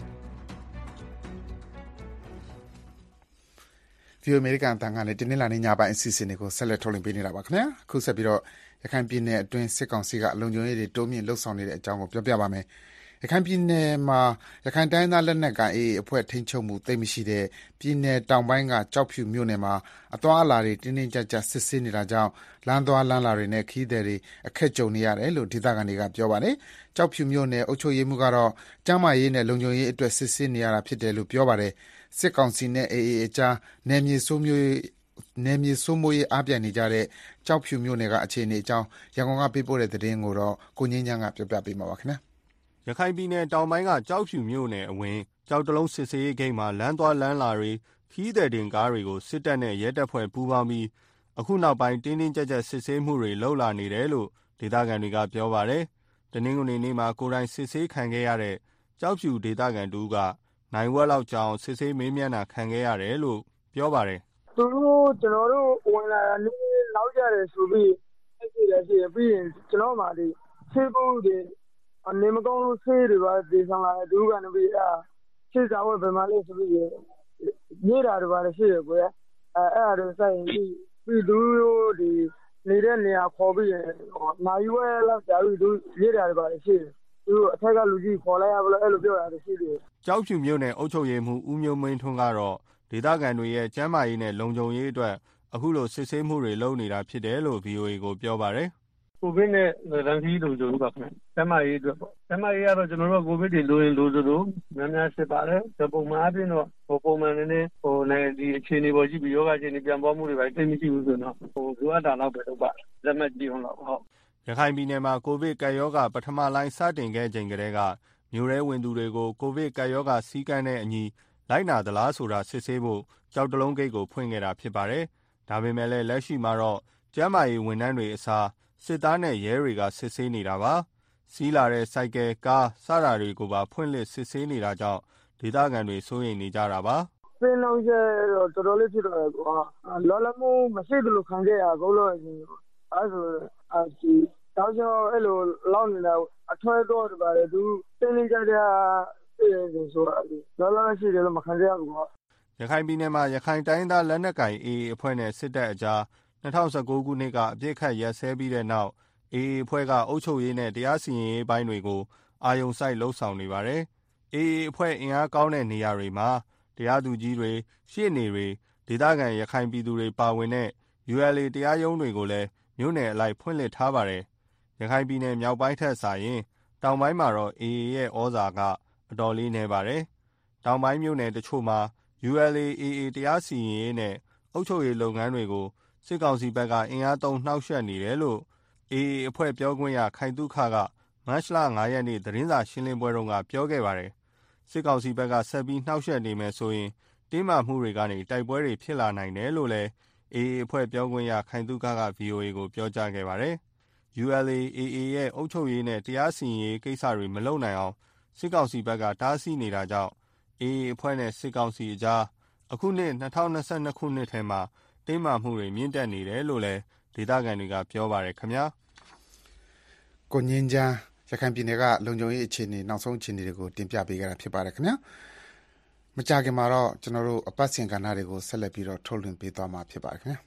ဗီအိုအေ American တန်ကနေတင်းလာနေညပိုင်းအစီအစဉ်တွေကိုဆက်လက်ထုတ်လွှင့်ပေးနေတာပါခင်ဗျာအခုဆက်ပြီးတော့ရခိုင်ပြည်နယ်အတွင်းစစ်ကောင်စီကအလုံခြုံရေးတွေတိုးမြင့်လှုပ်ဆောင်နေတဲ့အကြောင်းကိုပြောပြပါမယ်ရခိုင်ပြည်နယ်မှာရခိုင်တိုင်းသားလက်နက်ကိုင် အေအေ အဖွဲ့ထိန်းချုပ်မှုသိမ်းမရှိတဲ့ပြည်နယ်တောင်ပိုင်းကကြောက်ဖြူမြို့နယ်မှာအသွားအလာတွေတင်းတင်းကြပ်ကြပ်စစ်ဆေးနေတာကြောင့်လမ်းသွားလမ်းလာတွေနဲ့ခီးသည်တွေအခက်ကြုံနေရတယ်လို့ဒေသခံတွေကပြောပါတယ်။ကြောက်ဖြူမြို့နယ်အုပ်ချုပ်ရေးမှူးကတော့ကျန်းမာရေးနဲ့လုံခြုံရေးအတွက်စစ်ဆေးနေရတာဖြစ်တယ်လို့ပြောပါတယ်။စစ်ကောင်စီနဲ့ အေအေ အကြားနယ်မြေစိုးမျိုးနယ်မြေစိုးမိုးရေးအားပြိုင်နေကြတဲ့ကြောက်ဖြူမြို့နယ်ကအခြေအနေအကြောင်းရန်ကုန်ကပေးပို့တဲ့သတင်းကိုတော့ကိုငင်းချမ်းကပြောပြပေးမှာပါခင်ဗျာရခိုင်ပြည်နယ်တောင်ပိုင်းကကြောက်ဖြူမြို့နယ်အဝင်ကြောက်တလုံးစစ်ဆေးရေးဂိတ်မှာလမ်းသွားလမ်းလာတွေခီးသည်တင်ကားတွေကိုစစ်တပ်နဲ့ရဲတပ်ဖွဲ့ပူးပေါင်းပြီးအခုနောက်ပိုင်းတင်းတင်းကြပ်ကြပ်စစ်ဆေးမှုတွေလှုပ်လာနေတယ်လို့ဒေသခံတွေကပြောပါတယ်။တနင်္ဂနွေနေ့မှာကိုယ်တိုင်စစ်ဆေးခံခဲ့ရတဲ့ကြောက်ဖြူဒေသခံတူကနိုင်ဝက်လောက်ကြောင်စစ်ဆေးမေးမြန်းတာခံခဲ့ရတယ်လို့ပြောပါတယ်။သူတို့ကျွန်တော်တို့ဝင်လာတာနေ့လောက်ကြတယ်ဆိုပြီးအဲ့ဒီလည်းရှိပြီးရင်ကျွန်တော်မှဒီဆေးဖို့တွေအနေမကောင်းလို့ဆေးတွေပါဒေဆောင်လာတဲ့ဒုက္ခနဲ့ပြီးအဲဆေးစာဝတ်ဘယ်မှာလဲဆိုပြီးမြေတာတွေပါလေရှိတယ်ကွယ်အဲအဲ့ဒါတွေစိုက်ရင်ပြီးပြီးသူတို့ဒီနေတဲ့နေရာခေါ်ပြီးနိုင်ဝဲလောက်ကြာပြီးသူမြေတာတွေပါလေရှိတယ်သူအထက်ကလူကြီးခေါ်လိုက်ရဘလို့အဲ့လိုပြောတာရှိတယ်ကြောက်ဖြူမြို့နယ်အုပ်ချုပ်ရေးမှူးဦးမျိုးမင်းထွန်းကတော့ဒေသခံတွေရဲ့ကျန်းမာရေးနဲ့လုံခြုံရေးအတွက်အခုလိုစစ်ဆေးမှုတွေလုပ်နေတာဖြစ်တယ်လို့ ဗွီအိုအေ ကိုပြောပါတယ်ကိုဗစ်နဲ့ရန်ကြီးလိုကြုံပါခင်ဗျ။ကျမကြီးအတွက်ပေါ့။ကျမကြီးကတော့ကျွန်တော်တို့ကိုဗစ်တွေလိုရင်လိုသလိုများများစစ်ပါတယ်။ပုံမှန်အပြင်တော့ဟိုပုံမှန်နေနေဟိုနေဒီအခြေအနေပေါ်ကြည့်ပြီးယောဂအခြေအနေပြန်ပေါ်မှုတွေပဲသိမရှိဘူးဆိုတော့ဟိုလိုအပ်တာတော့ပဲလုပ်ပါ။လက်မှတ်ကြည့်အောင်တော့ဟုတ်။ရခိုင်ပြည်နယ်မှာကိုဗစ်ကပ်ရောဂါပထမလိုင်းစတင်ခဲ့ချိန်ကတည်းကမြို့ရဲဝင်သူတွေကိုကိုဗစ်ကပ်ရောဂါစီးကမ်းတဲ့အညီလိုက်နာသလားဆိုတာစစ်ဆေးဖို့ကြောက်တလုံးဂိတ်ကိုဖွင့်ခဲ့တာဖြစ်ပါတယ်။ဒါပေမဲ့လည်းလက်ရှိမှာတော့ကျန်းမာရေးဝန်ထမ်းတွေအစားစစ်သားနဲ့ရဲတွေကစစ်ဆေးနေတာပါစီးလာတဲ့စိုက်ကယ်ကားစတာတွေကိုပါဖွင့်လှစ်စစ်ဆေးနေတာကြောင့်ဒေသခံတွေစိုးရိမ်နေကြတာပါစင်းလုံးကျတော့တော်တော်လေးဖြစ်တော့ကွာလောလမှုမရှိသလိုခံခဲ့ရကုန်လို့အဲဆိုအစီတောက်ချောအဲ့လိုလောက်နေတာအထွဲတော့တပါတယ်သူတင်းနေကြတဲ့အဲ့လိုဆိုတာလောလမရှိတယ်လို့မခံကြရဘူးကွာရခိုင်ပြည်နယ်မှာရခိုင်တိုင်းသားလက်နက်ကိုင် အေအေ အဖွဲ့နဲ့စစ်တပ်အကြား၂၀၁၉ခုနှစ်ကအပြစ်ခတ်ရက်စဲပြီးတဲ့နောက် အေအေ အဖွဲ့ကအုပ်ချုပ်ရေးနဲ့တရားစီရင်ရေးပိုင်းတွေကိုအာရုံစိုက်လှုပ်ဆောင်နေပါတယ်။ အေအေ အဖွဲ့အင်အားကောင်းတဲ့နေရာတွေမှာတရားသူကြီးတွေရှေ့နေတွေဒေသခံရခိုင်ပြည်သူတွေပါဝင်တဲ့ ယူ အယ် အေ တရားရုံးတွေကိုလည်းမြို့နယ်အလိုက်ဖွင့်လှစ်ထားပါတယ်။ရခိုင်ပြည်နယ်မြောက်ပိုင်းထက်စာရင်တောင်ပိုင်းမှာတော့ အေအေ ရဲ့ဩဇာကအတော်လေးနည်းပါတယ်။တောင်ပိုင်းမြို့နယ်တချို့မှာ ယူ အယ် အေ အေအေ တရားစီရင်ရေးနဲ့အုပ်ချုပ်ရေးလုပ်ငန်းတွေကိုစစ်ကောင်စီဘက်ကအင်အားသုံးနှောက်ယှက်နေတယ်လို့ အေအေ အဖွဲ့ပြောခွင့်ရခိုင်သုခကမတ်လ၅ရက်နေ့သတင်းစာရှင်းလင်းပွဲတုန်းကပြောခဲ့ပါတယ်။စစ်ကောင်စီဘက်ကဆက်ပြီးနှောက်ယှက်နေမယ်ဆိုရင်တင်းမာမှုတွေကနေတိုက်ပွဲတွေဖြစ်လာနိုင်တယ်လို့လည်း အေအေ အဖွဲ့ပြောခွင့်ရခိုင်သုခက ဗွီအိုအေ ကိုပြောကြားခဲ့ပါတယ်။ ယူ အယ် အေ အေအေ ရဲ့အုပ်ချုပ်ရေးနဲ့တရားစီရင်ရေးကိစ္စတွေမလုပ်နိုင်အောင်စစ်ကောင်စီဘက်ကတားဆီးနေတာကြောင့် အေအေ အဖွဲ့နဲ့စစ်ကောင်စီအကြားအခုနှစ်၂၀၂၂ခုနှစ်ထဲမှာတင်းမာမှုတွေမြင့်တက်နေတယ်လို့လည်းဒေသခံတွေကပြောပါတယ်ခင်ဗျာကိုငင်းချမ်းရခိုင်ပြည်နယ်ကလုံခြုံရေးအခြေအနေနောက်ဆုံးအခြေအနေတွေကိုတင်ပြပေးကြတာဖြစ်ပါတယ်ခင်ဗျာမကြခင်မှာတော့ကျွန်တော်တို့အပတ်စဉ်ကဏ္ဍတွေကိုဆက်လက်ပြီးတော့ထုတ်လွှင့်ပေးသွားမှာဖြစ်ပါတယ်ခင်ဗျာ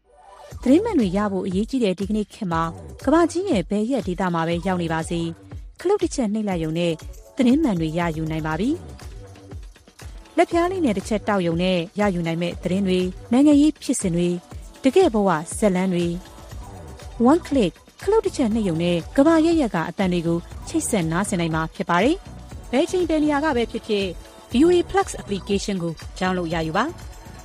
သတင်းမှန်တွေရဖို့အရေးကြီးတဲ့ဒီကနေ့ခေတ်မှာကမ္ဘာကြီးရဲ့ဘယ်ရက်ဒေသမှာပဲရောက်နေပါစေခလုတ်တစ်ချက်နှိပ်လိုက်ရုံနဲ့သတင်းမှန်တွေရယူနိုင်ပါပြီ။လက်ဖျားလေးနဲ့တစ်ချက်တောက်ရုံနဲ့ရယူနိုင်မဲ့သတင်းတွေနိုင်ငံရေးဖြစ်စဉ်တွေတကယ့်ဘဝဇာတ်လမ်းတွေ one click ခလုတ်တစ်ချက်နှိပ်ရုံနဲ့ကဘာရက်ရက်ကအတန်တွေကိုချိတ်ဆက်နားဆင်နိုင်မှာဖြစ်ပါတယ်။ဘယ်ချိန်ဘယ်နေရာကပဲဖြစ်ဖြစ် ဗီ အို အေ Plus application ကို download ရယူပါ။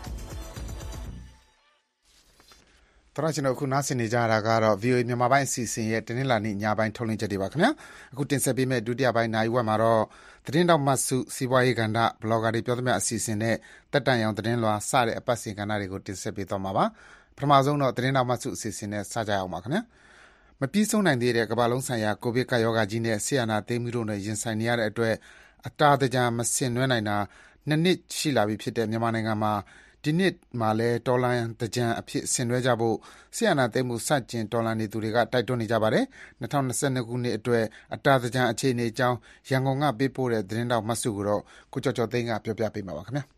တရကျွန်တော်ခုနားဆင်နေကြတာကတော့ ဗီ အို အေ မြန်မာပိုင်းအစီအစဉ်ရဲ့တင်းနှလာနေ့ညပိုင်းထုတ်လွှင့်ချက်တွေပါခင်ဗျာအခုတင်ဆက်ပေးမယ့်ဒုတိယပိုင်းနိုင်ဝက်မှာတော့သတင်းတောက်မှတ်စုစီးပွားရေးကဏ္ဍဘလော့ဂါတွေပြောသမျှအစီအစဉ်နဲ့တက်တန်ရောင်သတင်းလွှာစတဲ့အပတ်စဉ်ကဏ္ဍတွေကိုတင်ဆက်ပေးသွားမှာပါပထမဆုံးတော့သတင်းတောက်မှတ်စုအစီအစဉ်နဲ့စကြအောင်ပါခင်ဗျာမပြီးဆုံးနိုင်သေးတဲ့ကမ္ဘာလုံးဆိုင်ရာကိုဗစ်ကပ်ရောဂါကြီးနဲ့ဆီယနာသိမ်းမှုတို့နဲ့ရင်ဆိုင်နေရတဲ့အတွက်အတားတကြမဆင်နွှဲနိုင်တာနှစ်နှစ်ရှိလာပြီဖြစ်တဲ့မြန်မာနိုင်ငံမှာဒီနှစ်မှာလဲတော်လန်တကြံအဖြစ်ဆင်နွှဲကြဖို့ဆီယနာသိမ်းမှုစတင်တော်လန်နေသူတွေကတိုက်တွန်းနေကြပါတယ်၂၀၂၂ခုနှစ်အတွက်အတားတကြံအခြေအနေအကြောင်းရန်ကုန်ကပေးပို့တဲ့သတင်းတောက်မှတ်စုကိုတော့ကိုကျော်ကျော်သိန်းကပြောပြပေးမှာပါခင်ဗျာ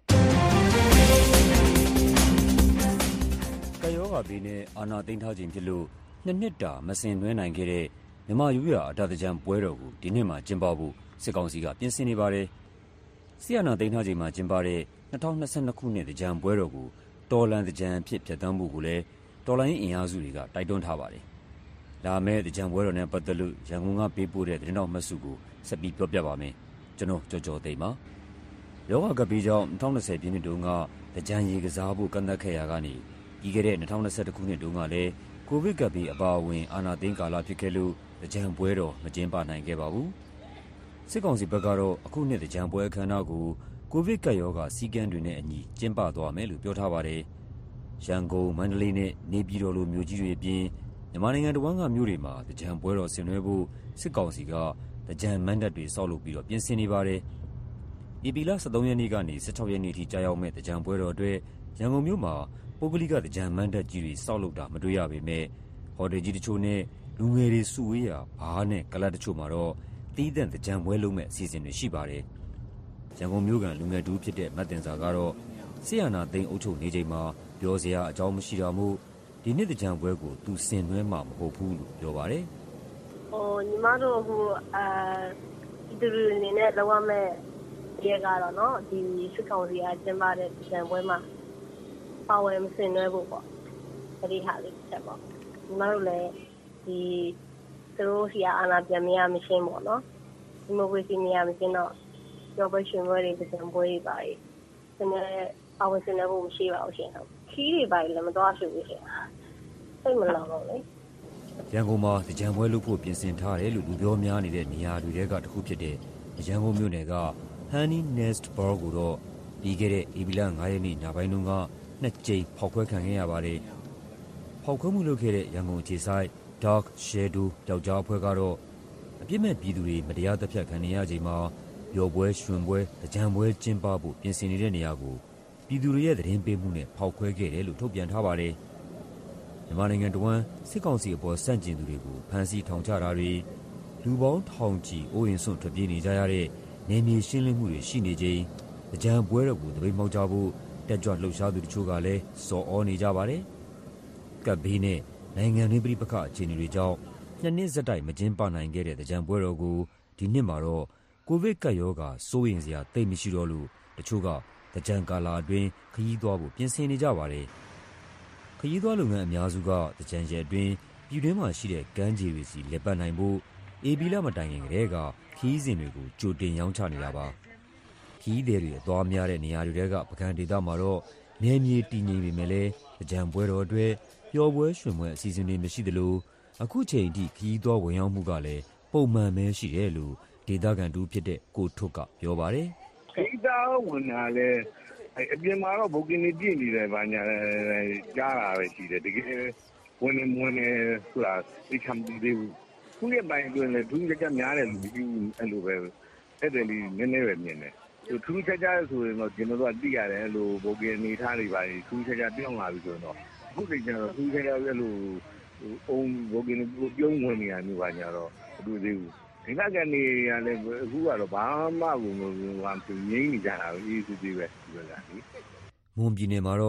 ကယောဂါဘေးနဲ့အာနာသိမ်းထားခြင်းဖြစ်လို့နှစ်နှစ်တာမဆင်နွှဲနိုင်ခဲ့တဲ့မြန်မာယူရာအတားတကြံပွဲတော်ကိုဒီနှစ်မှာကျင်းပဖို့စစ်ကောင်စီကပြင်ဆင်နေပါတယ်ဆီယနာသိမ်းထားခြင်းမှာကျင်းပတဲ့၂၀၂၂ခုနှစ်တကြံပွဲတော်ကိုတော်လန်တကြံအဖြစ်ဖြတ်သန်းဖို့ကိုလည်းတော်လန်ရေးအင်အားစုတွေကတိုက်တွန်းထားပါတယ်။လာမယ့်တကြံပွဲတော်နဲ့ပတ်သက်လို့ရန်ကုန်ကပေးပို့တဲ့သတင်းတော်မှတ်စုကိုဆက်ပြီးပြောပြပါမယ်။ကျွန်တော်ကြော်ကြော်သိမ်းပါ။ယောဂကပ်ဘေးကြောင့်၂၀၂၀ပြည့်နှစ်တုန်းကတကြံရေကစားဖို့ကန့်သတ်ခဲ့ရာကနေပြီးခဲ့တဲ့၂၀၂၁ခုနှစ်တုန်းကလည်းကိုဗစ်ကပ်ဘေးအပါအဝင်အာဏာသိမ်းကာလဖြစ်ခဲ့လို့တကြံပွဲတော်မကျင်းပနိုင်ခဲ့ပါဘူး။စစ်ကောင်စီဘက်ကတော့အခုနှစ်တကြံပွဲအခမ်းအနားကိုကိုဗစ်ကပ်ရောဂါစည်းကမ်းတွေနဲ့အညီကျင်းပသွားမယ်လို့ပြောထားပါတယ်။ရန်ကုန်၊မန္တလေးနဲ့နေပြည်တော်လိုမြို့ကြီးတွေအပြင်မြန်မာနိုင်ငံတဝန်းကမြို့တွေမှာတကြံပွဲတော်ဆင်နွှဲဖို့စစ်ကောင်စီကတကြံမဏ္ဍပ်တွေဆောက်လုပ်ပြီးတော့ပြင်ဆင်နေပါတယ်။ဧပြီလ၁၃ရက်နေ့ကနေ၁၆ရက်နေ့ထိကြာရောက်မဲ့တကြံပွဲတော်အတွက်ရန်ကုန်မြို့မှာပုဂ္ဂလိကတကြံမဏ္ဍပ်ကြီးတွေဆောက်လုပ်တာမတွေ့ရပေမဲ့ဟိုတယ်ကြီးတချို့နဲ့လူငယ်တွေစုဝေးရာဘားနဲ့ကလပ်တချို့မှာတော့တီးသန့်တကြံပွဲလုပ်မဲ့အစီအစဉ်တွေရှိပါတယ်။ရန်ကုန်မြို့ကလူငယ်တူဖြစ်တဲ့မတ်တင်စာကတော့ဆီယနာသိန်းအုပ်ချုပ်နေချိန်မှာပြောစရာအကြောင်းမရှိတာမို့ဒီနှစ်တကြံပွဲကိုသူဆင်နွှဲမှာမဟုတ်ဘူးလို့ပြောပါတယ်။ဟိုညီမတို့ဟိုအဲဒီလူနေနဲ့လောရမဲ့ရေကတော့နော်ဒီစစ်ကောင်စီအကျင်းပတဲ့တကြံပွဲမှာပါဝင်ဆင်နွှဲဖို့ပေါ့။ဒီဟာလေးချက်ပေါ့။ညီမတို့လည်းဒီသူတို့စီအာဏာပြန်မရမရှင်းပေါ့နော်။ဒီမိုကရေစီမရမရှင်းတော့ကျော်ပွဲရှင်ပွဲတွေတကြံပွဲတွေပါ။ဒီနေ့အဝစနေဖို့မရှိပါဘူးရှင်။ခီးတွေပါလည်းမတော်ရှိဘူးရှင်။စိတ်မလောင်တော့လေ။ရန်ကုန်မှာတကြံပွဲလုပ်ဖို့ပြင်ဆင်ထားတယ်လို့လူပြောများနေတဲ့နေရာတွေကတခုဖြစ်တဲ့ရန်ကုန်မြို့နယ်က Honey Nest Bar ကိုတော့ပြီးခဲ့တဲ့ဧပြီလ၅ရက်နေ့ညပိုင်းတုန်းကနှစ်ကြိမ်ဖောက်ခွဲခံခဲ့ရပါတယ်။ဖောက်ခွဲမှုလုပ်ခဲ့တဲ့ရန်ကုန်အခြေစိုက် Dark Shadow ယောက်ျားအဖွဲ့ကတော့အပြစ်မဲ့ပြည်သူတွေမတရားတပ်ဖြတ်ခံနေရချိန်မှာပျော်ပွဲရွှင်ပွဲတကြံပွဲကျင်းပဖို့ပြင်ဆင်နေတဲ့နေရာကိုပြည်သူတွေရဲ့သတင်းပေးမှုနဲ့ဖောက်ခွဲခဲ့တယ်လို့ထုတ်ပြန်ထားပါတယ်။မြန်မာနိုင်ငံတဝန်းစစ်ကောင်စီအပေါ်စန့်ကျင်သူတွေကိုဖမ်းဆီးထောင်ချတာတွေလူပေါင်းထောင်ချီအိုးအိမ်စွန့်ထွက်ပြေးနေကြရတဲ့နေမြေရှင်းလင်းမှုတွေရှိနေချိန်တကြံပွဲတော်ကိုတပိတ်မောက်ကြဖို့တက်ကြွလှုပ်ရှားသူတချို့ကလည်းစော်ဩနေကြပါတယ်။ကပ်ဘေးနဲ့နိုင်ငံတွင်းပြည်ပခအခြေအနေတွေကြောင့်နှစ်နှစ်ဆက်တိုက်မကျင်းပနိုင်ခဲ့တဲ့တကြံပွဲတော်ကိုဒီနှစ်မှာတော့ကိုဗစ်ကပ်ရောဂါစိုးရိမ်စရာသိပ်မရှိတော့လို့တချို့ကတကြံကာလအတွင်းခရီးသွားဖို့ပြင်ဆင်နေကြပါတယ်။ခရီးသွားလုပ်ငန်းအများစုကတကြံရက်အတွင်းပြည်တွင်းမှာရှိတဲ့ကမ်းခြေတွေစီလက်ပတ်နိုင်ဖို့ဧပြီလမတိုင်ခင်ကတည်းကခရီးစဉ်တွေကိုကြိုတင်ရောင်းချနေတာပါ။ခရီးသည်တွေအသွားများတဲ့နေရာတွေကပကံဒေသမှာတော့နေမြေတည်ငြိမ်ပေမဲ့လည်းတကြံပွဲတော်အတွက်ပျော်ပွဲရွှင်ပွဲအစီအစဉ်တွေမရှိသလိုအခုချိန်ထိခရီးသွားဝင်ရောက်မှုကလည်းပုံမှန်ပဲရှိတယ်လို့ဒေသခံတူဖြစ်တဲ့ကိုထွတ်ကပြောပါတယ်။ခရီးသွားဝင်တာလည်းအပြင်မှာတော့ဘုကင်းနေပြည့်နေတယ်ဗာညာကြားတာပဲရှိတယ်တကယ်ဝင်နေဝင်နေဆိုတာသိချင်သေးဘူးခုရဲ့ပိုင်းတွင်လည်းဒုကြကြများတယ်လူကြီးအဲ့လိုပဲအဲ့ဒါလေးနည်းနည်းပဲမြင်တယ်သူထူးခြားခြားဆိုရင်တော့ကျွန်တော်တို့ကသိရတယ်အဲ့လိုဘုကင်းနေထားတွေပါထူးခြားခြားပြောင်းလာပြီဆိုတော့အခုတည်းကျတော့ထူးခြားခြားအဲ့လိုအုံဘုကင်းပြုံးဝင်နေရမျိုးပါညာတော့မတွေ့သေးဘူးဒီကကနေရလဲအခုကတော့ဘာမှကိုဟိုငြိမ်းနေကြတာအေးစစ်သေးပဲပြောကြတယ်မွန်ပြည်နယ်မှာတော့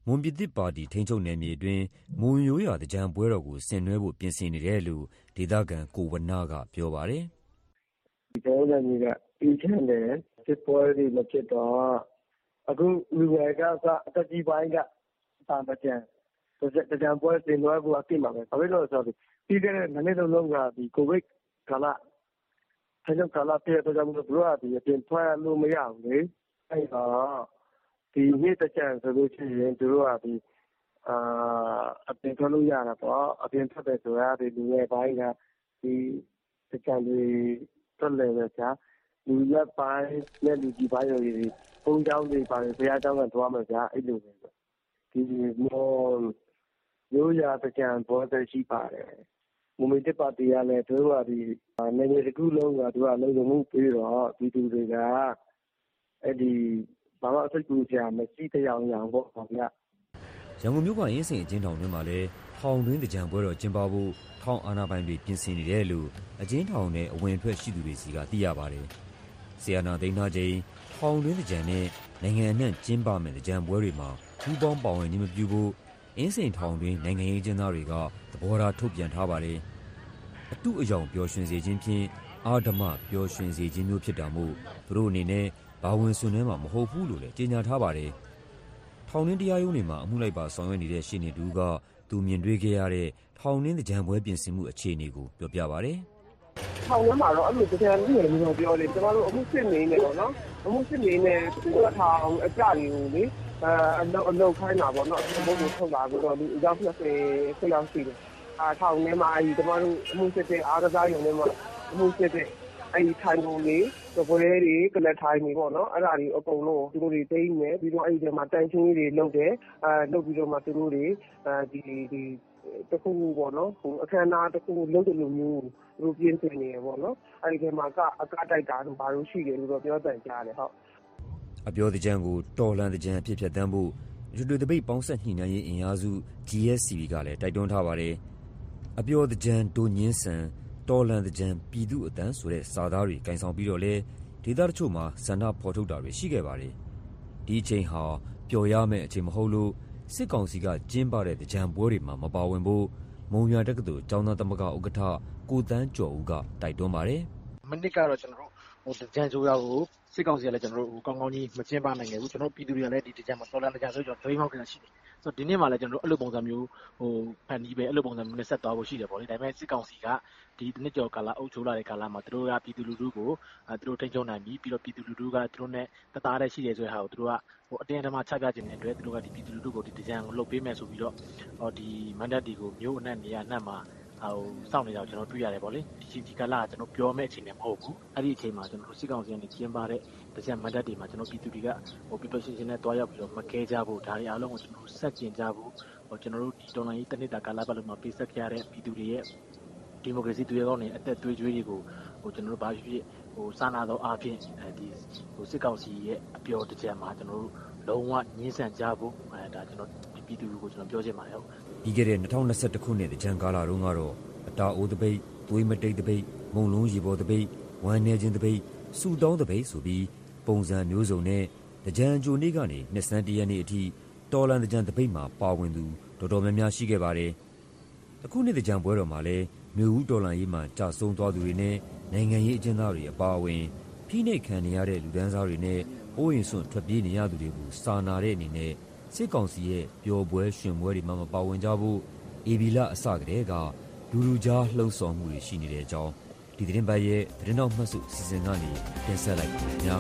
မွန်ပြည်သစ်ပါတီထိန်းချုပ်နယ်မြေအတွင်းမွန်ရိုးရာသင်္ကြန်ပွဲတော်ကိုဆင်နွှဲဖို့ပြင်ဆင်နေတယ်လို့ဒေသခံကိုဝဏကပြောပါတယ်။ဒီတော်လည်းကြီးကအေးချမ်းတယ်စစ်ပွဲတွေမဖြစ်တော့အခုလူငယ်ကအတက်ကြီးပိုင်းကတာမကြံတကြံပွဲဆင်နွှဲဖို့အပြင်မှာပဲဘာဖြစ်လို့လဲဆိုတော့ပြီးခဲ့တဲ့နှစ်လုံးလုံးကဒီကိုဗစ်ကာလထိန်းချုပ်ကာလပြည့်တော့ကြောင့်ဘုရားဒီအပြင်ထွက်လို့မရဘူးလေအဲ့တော့ဒီနေ့တကြံဆိုလို့ရှိရင်သူတို့ကဒီအာအပြင်ထွက်လို့ရတာပေါ့အပြင်ထွက်တယ်ဆိုရဒီလူငယ်ပိုင်းကဒီတကြံတွေထွက်လဲပဲကြာလူလက်ပိုင်းနဲ့လူကြီးပိုင်းတွေဘုံเจ้าတွေပါတယ်ဘုရားเจ้าကသွားမှာကြာအဲ့လိုပဲဒီမောရိုးရာတကြံပွဲတွေရှိပါတယ်မွန်ပြည်ပါတီကလည်းသူတို့ကဒီနိုင်ငံတစ်ခုလုံးကသူကလုံခြုံမှုပြီးတော့ဒီသူတွေကအဲ့ဒီဘာမှအစိတ်ကူကြမရှိတရားအောင်ပေါ့ခင်ဗျရန်ကုန်မြို့ကအင်းစိန်အကျဉ်းထောင်တွင်မှာလည်းထောင်တွင်းတကြံပွဲတော်ကျင်းပဖို့ထောင်အာဏာပိုင်တွေပြင်ဆင်နေတယ်လို့အကျဉ်းထောင်နဲ့အဝင်ထွက်ရှိသူတွေစီကသိရပါတယ်။ဆီယနာသိန်းသားချင်းထောင်တွင်းတကြံနဲ့နိုင်ငံအနှံ့ကျင်းပမယ့်တကြံပွဲတွေမှာပူးပေါင်းပါဝင်ခြင်းမပြုဖို့အင်းစိန်ထောင်တွင်နိုင်ငံရေးကျင်းသားတွေကသဘောထားထုတ်ပြန်ထားပါတယ်။အတုအယောင်ပျော်ရွှင်စေခြင်းဖြင့်အာဓမပျော်ရွှင်စေခြင်းမျိုးဖြစ်တာမို့သူတို့အနေနဲ့ဘာဝင်ဆွနှဲမှာမဟုတ်ဘူးလို့လည်းကြေညာထားပါတယ်။ထောင်တွင်းတရားရုံးတွေမှာအမှုလိုက်ပါဆောင်ရွက်နေတဲ့ရှေ့နေတူကသူမြင်တွေ့ခဲ့ရတဲ့ထောင်တွင်းတကြံပွဲပြင်ဆင်မှုအခြေအနေကိုပြောပြပါတယ်။ထောင်ထဲမှာတော့အဲ့လိုတကြံလူတွေမျိုးပြောလေကျွန်တော်တို့အမှုစစ်နေနေပေါ့နော်။အမှုစစ်နေနေသူကထောင်အကြတွေကိုလေအဲအလုပ်အလုပ်ခိုင်းတာပေါ့နော်။ဘုံဘုံထုတ်လာပြီးတော့ဒီအကြောင်းနှစ်ဆယ်ဆယ်လောက်ရှိတယ်။အာထောင်ထဲမှာအဲဒီကျွန်တော်တို့အမှုစစ်တဲ့အားကစားရုံထဲမှာအမှုစစ်တဲ့အဲဒီထိုင်ကုန်လေးသပွဲတွေကလတ်ထိုင်နေပေါ့နော်အဲ့ဒါတွေအကုန်လုံးသူတို့တွေတိမ့်နေပြီးတော့အဲ့ဒီထဲမှာတန်ချင်းတွေလုပ်တယ်အဲလုပ်ပြီးတော့မှသူတို့တွေအဲဒီဒီတခုပေါ့နော်ဟိုအခမ်းအနားတခုလုပ်တယ်လို့မျိုးသူတို့ပြင်ဆင်နေရပေါ့နော်အဲ့ဒီထဲမှာကအကားတိုက်တာတို့ဘာလို့ရှိတယ်လို့တော့ပြောတန်ကြားတယ်ဟုတ်အပြောတကြံကိုတော်လန်တကြံအဖြစ်ဖြတ်တန်းဖို့ရွှေတွေတပိတ်ပေါင်းဆက်ညှိနှိုင်းရေးအင်အားစု ဂျီ အက်ဖ် စီ ဘီ ကလည်းတိုက်တွန်းထားပါတယ်အပြောတကြံဒိုညင်းဆန်တော်လန်တကြံပြည်သူအတန်းဆိုတဲ့စာသားတွေကင်ဆောင်ပြီးတော့လဲဒေသတချို့မှာဆန္ဒဖော်ထုတ်တာတွေရှိခဲ့ပါတယ်ဒီအချိန်ဟာပျော်ရမယ့်အချိန်မဟုတ်လို့စစ်ကောင်စီကကျင်းပတဲ့တကြံပွဲတွေမှာမပါဝင်ဖို့မုံရွာတက္ကသိုလ်ကျောင်းသားသမဂ္ဂဥက္ကဋ္ဌကိုတန်းကျော်ဦးကတိုက်တွန်းပါတယ်မနစ်ကတော့ကျွန်တော်တို့ဟိုတကြံဆိုရကိုစစ်ကောင်စီကလည်းကျွန်တော်တို့ဟိုကောင်းကောင်းကြီးမကျင်းပနိုင်ခဲ့ဘူးကျွန်တော်ပြည်သူတွေကလည်းဒီတကြံမှာတော်လန်တကြံဆိုကျွန်တော်ဒိမောက်ကြရှိတယ်ဆိုတော့ဒီနေ့မှလည်းကျွန်တော်တို့အဲ့လိုပုံစံမျိုးဟိုဖန်တီးပဲအဲ့လိုပုံစံမျိုးနဲ့ဆက်သွားဖို့ရှိတယ်ပေါ့လေဒါပေမဲ့စစ်ကောင်စီကဒီနှစ်ကျော်ကာလအုပ်ချုပ်လာတဲ့ကာလမှာသူတို့ကပြည်သူလူထုကိုသူတို့ထိန်းချုပ်နိုင်ပြီပြီးတော့ပြည်သူလူထုကသူတို့နဲ့တသားတည်းရှိတယ်ဆိုတဲ့ဟာကိုသူတို့ကဟိုအတင်းအဓမ္မချပြခြင်းတဲ့အတွက်သူတို့ကဒီပြည်သူလူထုကိုဒီတကြံကိုလှုပ်ပေးမယ်ဆိုပြီးတော့ဟောဒီမန္တတီကိုမျိုးအနှံ့နေရနှံ့မှာဟိုစောင့်နေကြကျွန်တော်တွေ့ရတယ်ပေါ့လေဒီဒီကာလကကျွန်တော်ပြောမယ့်အချိန်နဲ့မဟုတ်ဘူးအဲ့ဒီအချိန်မှာကျွန်တော်စစ်ကောင်စီကနေကျင်းပတဲ့တကြံမန္တတီမှာကျွန်တော်ပြည်သူတွေကဟို people ရှင်းရှင်းနဲ့တွားရောက်ပြီးတော့မကဲကြဖို့ဒါတွေအားလုံးကိုကျွန်တော်ဆက်ကျင်ကြဖို့ဟိုကျွန်တော်တို့ဒီတော်လိုင်းရေးတနစ်တာကာလပတ်လုံးမှာပေးဆက်ခဲ့ရတဲ့ပြည်သူတွေရဲ့ဒီမိုကရေစီတွေကောင်းနေအသက်သွေးကြွေးတွေကိုဟိုကျွန်တော်တို့ဘာဖြစ်ဖြစ်ဟိုစာနာသောအားဖြင့်အဲဒီဟိုစစ်ကောင်စီရဲ့အပျော်တကြံမှာကျွန်တော်တို့လုံးဝညှင်းဆန်ကြဖို့အဲဒါကျွန်တော်ဒီပြည်သူတွေကိုကျွန်တော်ပြောချင်ပါတယ်ဟုတ်ပြီးခဲ့တဲ့၂၀၂၁ခုနှစ်တကြံကာလတုန်းကတော့အတာအိုးတပိတ်သွေးမတိတ်တပိတ်မုံလုံးရေပေါ်တပိတ်ဝမ်းနေခြင်းတပိတ်စူတောင်းတပိတ်ဆိုပြီးပုံစံမျိုးစုံနဲ့တကြံကြိုနေ့ကနေနှစ်ဆန်းတရက်နေ့အထိတော်လန်တကြံတပိတ်မှာပါဝင်သူတော်တော်များများရှိခဲ့ပါတယ်အခုနှစ်တကြံပွဲတော်မှာလည်းမြို့ဦးတော်လန်ရေးမှာကြာဆုံးသွားသူတွေနဲ့နိုင်ငံရေးအကျဉ်းသားတွေအပါအဝင်ဖိနှိပ်ခံနေရတဲ့လူဒန်းစားတွေနဲ့အိုးအိမ်စွန့်ထွက်ပြေးနေရသူတွေကိုစာနာတဲ့အနေနဲ့စစ်ကောင်စီရဲ့ပျော်ပွဲရွှင်ပွဲတွေမှာမပါဝင်ကြဖို့အေဘီလာအစကတည်းကလူလူကြားလှုံ့ဆော်မှုတွေရှိနေတဲ့အကြောင်းဒီသတင်းပတ်ရဲ့သတင်းတော်မှတ်စုစီစဉ်ကနေတင်ဆက်လိုက်ပါမယ်ညာ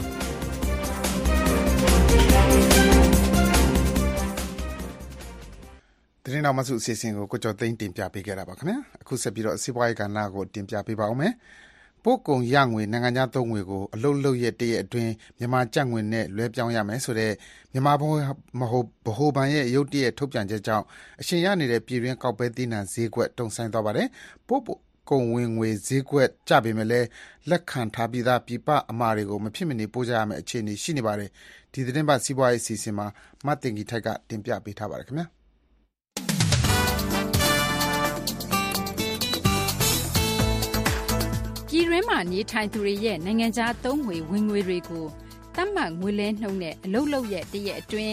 သတင်းတော်မှတ်စုစီစဉ်ကိုကိုကျော်သိန်းတင်ပြပေးခဲ့တာပါခင်ဗျာအခုဆက်ပြီးတော့စီးပွားရေးကဏ္ဍကိုတင်ပြပေးပါဦးမယ်ပို့ကုန်ရငွေနိုင်ငံခြားသုံးငွေကိုအလုတ်လုတ်ရဲ့တရက်အတွင်းမြန်မာကျပ်ငွေနဲ့လွှဲပြောင်းရမယ်ဆိုတဲ့မြန်မာဘမဟုတ်ဗဟိုဘဏ်ရဲ့ရုတ်တရက်ထုတ်ပြန်ချက်ကြောင့်အရှင်ရနေတဲ့ပြည်တွင်းကောက်ပဲသီးနှံဈေးကွက်တုံဆိုင်သွားပါတယ်ပို့ကုန်ဝင်ငွေဈေးကွက်ကျပေမဲ့လည်းလက်ခံထားပြီးသားပြည်ပအမှာတွေကိုမဖြစ်မနေပို့ကြရမယ့်အခြေအနေရှိနေပါတယ်ဒီသတင်းပတ်စီးပွားရေးအစီအစဉ်မှာမတ်တင်ကြီးထိုက်ကတင်ပြပေးထားပါတယ်ခင်ဗျာပြည်တွင်းမှာနေထိုင်သူတွေရဲ့နိုင်ငံခြားသုံးငွေဝင်ငွေတွေကိုသတ်မှတ်ငွေလဲနှုန်းနဲ့အလုတ်လုတ်ရဲ့တရက်အတွင်း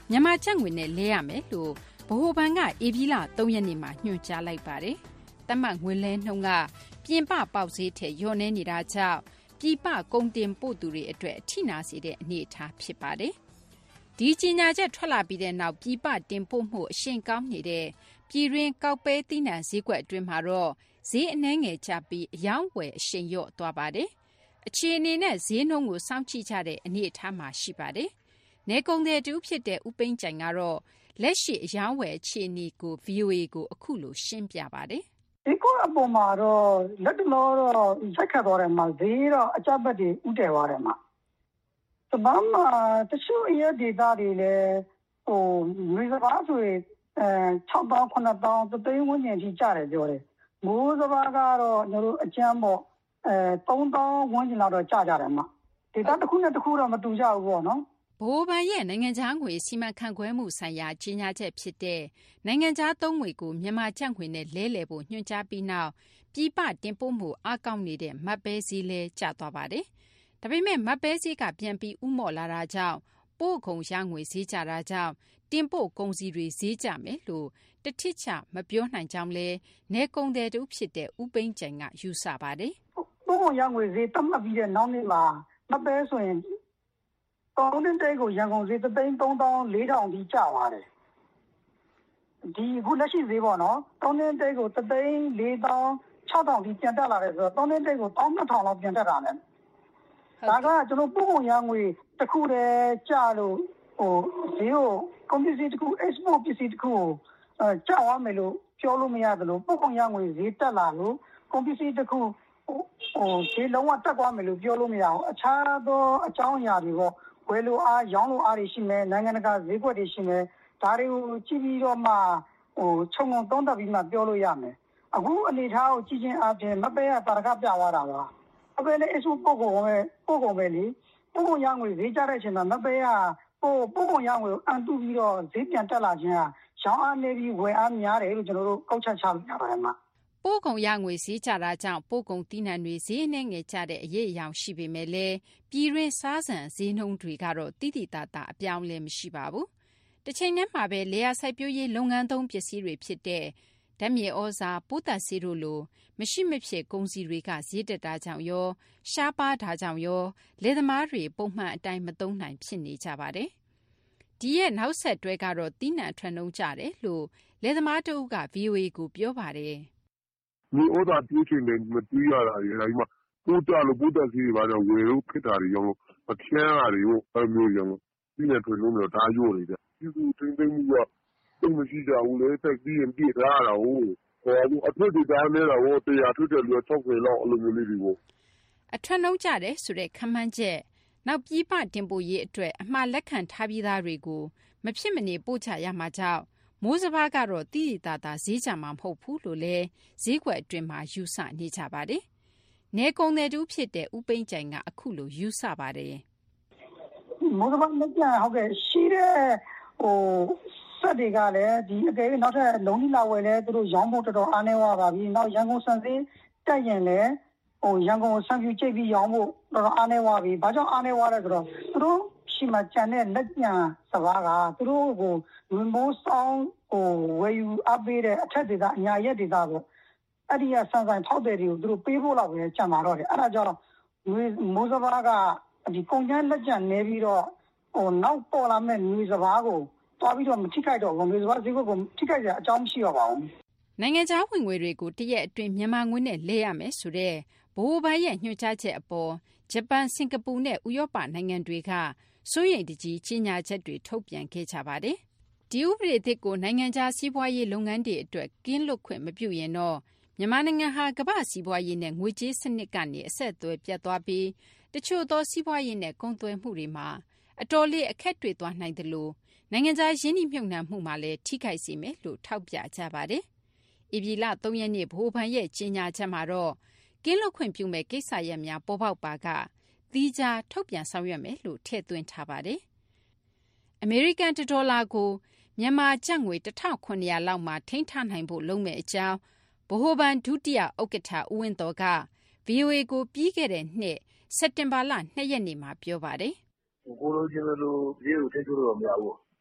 မြန်မာကျပ်ငွေနဲ့လဲရမယ်လို့ဗဟိုဘဏ်ကဧပြီလသုံးရက်နေ့မှာညွှန်ကြားလိုက်ပါတယ်။သတ်မှတ်ငွေလဲနှုန်းကပြင်ပပေါက်ဈေးထက်လျော့နည်းနေတာကြောင့်ပြည်ပကုန်တင်ပို့သူတွေအတွက်အထိနာစေတဲ့အနေအထားဖြစ်ပါတယ်။ဒီကြေညာချက်ထွက်လာပြီးတဲ့နောက်ပြည်ပတင်ပို့မှုအရှိန်ကောင်းနေတဲ့ပြည်တွင်းကောက်ပဲသီးနှံဈေးကွက်အတွင်းမှာတော့ဈေးအနှဲငယ်ကျပြီးအယောင်းဝယ်အရှိန်လျော့သွားပါတယ်။အခြေအနေနဲ့ဈေးနှုန်းကိုစောင့်ကြည့်ကြတဲ့အနေအထားမှာရှိပါတယ်။နေကုန်တဲ့တူဖြစ်တဲ့ဥပိန်ကြိုင်ကတော့လက်ရှိအယောင်းဝယ်အခြေအနေကို ဗီအိုအေ ကိုအခုလိုရှင်းပြပါတယ်။ဒီကောအပေါ်မှာတော့လက်တလောတော့ဆက်ခတ်သွားတယ်မှာဈေးတော့အကျပတ်တွေဥတည်သွားတယ်မှာ။တပတ်မှာတချို့အရက်ဒေတာတွေလည်းဟိုမြေစဘာဆိုရင်အဲ၆တောင်း၇တောင်းတသိန်းဝန်းကျင်ထိကျတယ်ပြောတယ်။မိုးစဘာကတော့ကျွန်တော်တို့အကျန်းပေါ့အဲ၃တောင်းဝန်းကျင်လောက်တော့ကျကြတယ်မှာ။ဒေတာတစ်ခုနဲ့တစ်ခုတော့မတူကြဘူးပေါ့နော်။ဗဟိုဘဏ်ရဲ့နိုင်ငံခြားငွေစီမံခန့်ခွဲမှုဆိုင်ရာကြေညာချက်ဖြစ်တဲ့နိုင်ငံခြားသုံးငွေကိုမြန်မာကျပ်ငွေနဲ့လဲလှယ်ဖို့ညွှန်ကြားပြီးနောက်ပြည်ပတင်ပို့မှုအားကောင်းနေတဲ့မတ်ပဲဈေးလဲကျသွားပါတယ်။ဒါပေမဲ့မတ်ပဲဈေးကပြန်ပြီးဥမော့လာတာကြောင့်ပို့ကုန်ရငွေဈေးကျတာကြောင့်တင်ပို့ကုန်စည်တွေဈေးကျမယ်လို့တတိချမပြောနိုင်ကြောင်းလဲနေကုန်တဲ့တူဖြစ်တဲ့ဥပိန်ကျန်ကယူဆပါတယ်။ပို့ကုန်ရငွေဈေးတတ်မှတ်ပြီးတဲ့နောက်နေ့မှာမတ်ပဲဆိုရင်တောင်းတင်းတဲကိုရန်ကုန်ဈေးတစ်သိန်းသုံးသောင်းလေးထောင်ထိကျသွားတယ်ဒီအခုလက်ရှိဈေးပေါ့နော်တောင်းတင်းတဲကိုတစ်သိန်းလေးသောင်းခြောက်ထောင်ထိပြန်တက်လာတယ်ဆိုတော့တောင်းတင်းတဲကိုတောင်းနှစ်ထောင်လောက်ပြန်တက်တာနဲ့ဒါကကျွန်တော်ပို့ကုန်ရငွေတစ်ခုတည်းကျလို့ဟိုဈေးကိုကုန်ပစ္စည်းတစ်ခု export ပစ္စည်းတစ်ခုကိုအဲကျသွားမယ်လို့ပြောလို့မရသလိုပို့ကုန်ရငွေဈေးတက်လာလို့ကုန်ပစ္စည်းတစ်ခုဟိုဈေးလုံးဝတက်သွားမယ်လို့ပြောလို့မရအောင်အခြားသောအကြောင်းအရာတွေပေါ့ဝယ်လို့အားရောင်းလို့အားတွေရှိမယ်နိုင်ငံတကာဈေးကွက်တွေရှိမယ်ဒါတွေကိုကြည့်ပြီးတော့မှဟိုခြုံငုံသုံးသပ်ပြီးမှပြောလို့ရမယ်အခုအနေထားကိုကြည့်ချင်းအပြင်မပဲရတာရကပြသွားတာပါအပဲလည်းအစုပုတ်ကုန်ပဲပုတ်ကုန်ပဲလေပုတ်ကုန်ရငွေဈေးကျတဲ့အချိန်မှာမပဲရဟိုပုတ်ကုန်ရငွေအန်တူပြီးတော့ဈေးပြန်တက်လာခြင်းဟာရောင်းအားနေပြီးဝယ်အားများတယ်လို့ကျွန်တော်တို့ကောက်ချက်ချလို့ရပါတယ်မှာပို့ကုန်ရငွေဈေးကျတာကြောင့်ပို့ကုန်သီးနှံတွေဈေးနှဲငယ်ကျတဲ့အရေးအယောင်ရှိပေမဲ့လည်းပြည်တွင်းစားဆန်ဈေးနှုန်းတွေကတော့တိတိတတ်တာအပြောင်းလဲမရှိပါဘူး။တစ်ချိန်တည်းမှာပဲလေယာစိုက်ပျိုးရေးလုပ်ငန်းသုံးပစ္စည်းတွေဖြစ်တဲ့ဓာတ်မြေဩဇာပိုးသက်ဆေးတို့လိုမရှိမဖြစ်ကုန်စည်တွေကဈေးတက်တာကြောင့်ရောရှားပါးတာကြောင့်ရောလယ်သမားတွေပုံမှန်အတိုင်းမသုံးနိုင်ဖြစ်နေကြပါတယ်။ဒီရဲ့နောက်ဆက်တွဲကတော့သီးနှံထွက်နှုန်းကျတယ်လို့လယ်သမားတို့က ဗီအိုအေ ကိုပြောပါတယ်။မြေဩဇာပြေးချိန်နဲ့မတွေးရတာတွေအဲဒီမှာပိုးကြလို့ပိုးတက်စီးတွေပါတော့ဝယ်လို့ဖြစ်တာတွေရောမချမ်းတာတွေရောအဲမျိုးရောပြီးနေထွေလုံးတော့ဒါရို့နေတယ်ပြည်သူတင်းတင်းမှုကတုံးမရှိကြဘူးလေတက်ပြီးရင်ပြည့်ထားတာဟုတ်ဟောအထွတ်တွေဒါနဲ့တော့တရားထွတ်တယ်လို့၆၀လောက်အလိုမျိုးလေးတွေပေါ့အထွတ်နှုန်းကြတယ်ဆိုတဲ့ခန့်မှန်းချက်နောက်ပြည်ပတင်ပို့ရေးအတွက်အမှားလက်ခံထားပြီးသားတွေကိုမဖြစ်မနေပို့ချရမှာကြောင့်မိုးစဘာကတော့တိတိတတ်တာဈေးကြမှာမဟုတ်ဘူးလို့လဲဈေးကွက်အတွင်းမှာယူဆနေကြပါတယ်။နေကုန်တဲ့တူဖြစ်တဲ့ဥပိန်ကြိုင်ကအခုလိုယူဆပါတယ်။မိုးစဘာမကြဟုတ်ကဲ့ရှိတဲ့ဟိုစက်တွေကလည်းဒီအကယ်၍နောက်ထပ်လုံးကြီးလာဝယ်လဲသူတို့ရောင်းဖို့တော်တော်အားနေဝပါပြီ။နောက်ရန်ကုန်စံစင်းတက်ရင်လည်းဟိုရန်ကုန်စံပြူချိတ်ပြီးရောင်းဖို့တော်တော်အားနေဝပါပြီ။ဘာကြောင့်အားနေဝလဲဆိုတော့သူတို့ရှိမှကြံတဲ့လက်ကြံစဘာကသူတို့ကိုဝင်မိုးဆောင်ဟိုဝယ်ယူအပ်ပေးတဲ့အထက်ဒေသအညာရက်ဒေသပေါ့အဲ့ဒီကဆန်ဆိုင်ဖောက်တဲ့တွေကိုသူတို့ပေးဖို့လောက်ပဲကြံပါတော့တယ်အဲ့ဒါကြောင့်မိုးစဘာကဒီကုန်ကျန်းလက်ကြံနေပြီးတော့ဟိုနောက်ပေါ်လာမဲ့မျိုးစဘာကိုတွားပြီးတော့မထိခိုက်တော့ဘူးမျိုးစဘာဈေးကွက်ကိုထိခိုက်ကြအကြောင်းမရှိတော့ပါဘူးနိုင်ငံခြားဝင်ငွေတွေကိုတရက်အတွင်းမြန်မာငွေနဲ့လဲရမယ်ဆိုတဲ့ဗဟိုဘဏ်ရဲ့ညွှန်ကြားချက်အပေါ်ဂျပန်စင်ကာပူနဲ့ဥရောပနိုင်ငံတွေကစိုးရိမ်တကြီးကြီးညာချက်တွေထုတ်ပြန်ခဲ့ကြပါတယ်။ဒီဥပဒေသစ်ကိုနိုင်ငံခြားစီးပွားရေးလုပ်ငန်းတွေအတွက်ကင်းလွတ်ခွင့်မပြုရင်တော့မြန်မာနိုင်ငံဟာကမ္ဘာစီးပွားရေးနဲ့ငွေကြေးစနစ်ကနေအဆက်အသွယ်ပြတ်သွားပြီးတချို့သောစီးပွားရေးနဲ့ကုန်သွယ်မှုတွေမှာအတော်လေးအခက်တွေ့သွားနိုင်တယ်လို့နိုင်ငံခြားရင်းနှီးမြှုပ်နှံမှုမှာလည်းထိခိုက်စေမယ်လို့ထောက်ပြကြပါတယ်။ဧပြီလသုံးရက်နေ့ဗဟိုဘဏ်ရဲ့ကြေညာချက်မှာတော့ကင်းလွတ်ခွင့်ပြုမဲ့ကိစ္စရပ်များပေါ်ပေါက်ပါကသီးခြားထုတ်ပြန်ဆောင်ရွက်မယ်လို့ထည့်သွင်းထားပါတယ်။အမေရိကန်ဒေါ်လာကိုမြန်မာကျပ်ငွေတစ်ထောင်ခုနှစ်ရာလောက်မှာထိန်းထားနိုင်ဖို့လုပ်မဲ့အကြောင်းဗဟိုဘဏ်ဒုတိယဥက္ကဋ္ဌဦးဝင်းသောက ဗီအိုအေ ကိုပြီးခဲ့တဲ့နှစ်စက်တင်ဘာလနှစ်ရက်နေ့မှာပြောပါတယ်။ကိုလိုချင်လို့ဈေးကိုထိန်းချုပ်လို့မရဘူး။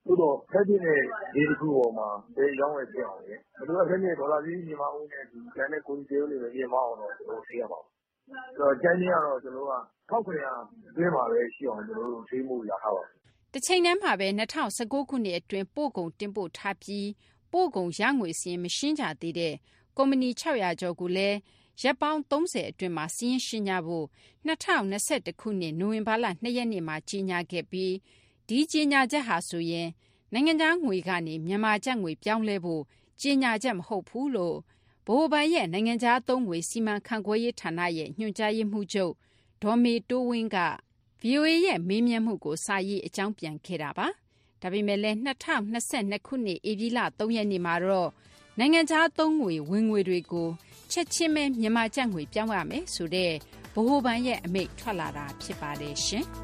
သို့တော့ဖက်ဖြစ်တဲ့ဒီတစ်ခုပေါ်မှာဘယ်ရောင်းဝယ်ဖြစ်အောင်လဲဘယ်လိုဖက်ဖြစ်ဒေါ်လာကြီးညီမဦးနဲ့ဒီကျန်တဲ့ကိုကြီးတွေလည်းပြင်မအောင်တော့ကျွန်တော်သိရပါဘူး။ဆိုတော့ကျန်ချင်းကတော့ကျွန်တော်ကထောက်ခွင့်ရတွင်းမှာပဲရှိအောင်ကျွန်တော်တို့သိမှုရထားပါဘူး။တစ်ချိန်တည်းမှာပဲ၂၀၁၉ခုနှစ်အတွင်းပို့ကုန်တင်ပို့ထားပြီးပို့ကုန်ရငွေစည်းမရှင်းကြသေးတဲ့ကုမ္ပဏီ၆၀၀ကျော်ကိုလည်းရက်ပေါင်းသုံးဆယ်အတွင်းမှာစီးရင်ရှင်းကြဖို့၂၀၂၁ခုနှစ်နိုဝင်ဘာလ၂ရက်နေ့မှာကြီးညာခဲ့ပြီးဒီကြီးညာချက်ဟာဆိုရင်နိုင်ငံခြားငွေကနေမြန်မာကျပ်ငွေပြောင်းလဲဖို့ကြီးညာချက်မဟုတ်ဘူးလို့ဗဟိုဘဏ်ရဲ့နိုင်ငံခြားသုံးငွေစီမံခန့်ခွဲရေးဌာနရဲ့ညွှန်ကြားရေးမှူးချုပ်ဒေါ်မေတိုးဝင်းက ဗွီအိုအေ ရဲ့မေးမြန်းမှုကိုစာရေးအကြောင်းပြန်ခဲ့တာပါ။ဒါပေမဲ့လည်း၂၀၂၂ခုနှစ်ဧပြီလ၃ရက်နေ့မှာတော့နိုင်ငံခြားသုံးငွေဝင်ငွေတွေကိုချက်ချင်းပဲမြန်မာကျပ်ငွေပြောင်းရမယ်ဆိုတဲ့ဗဟိုဘဏ်ရဲ့အမိန့်ထွက်လာတာဖြစ်ပါတယ်ရှင်။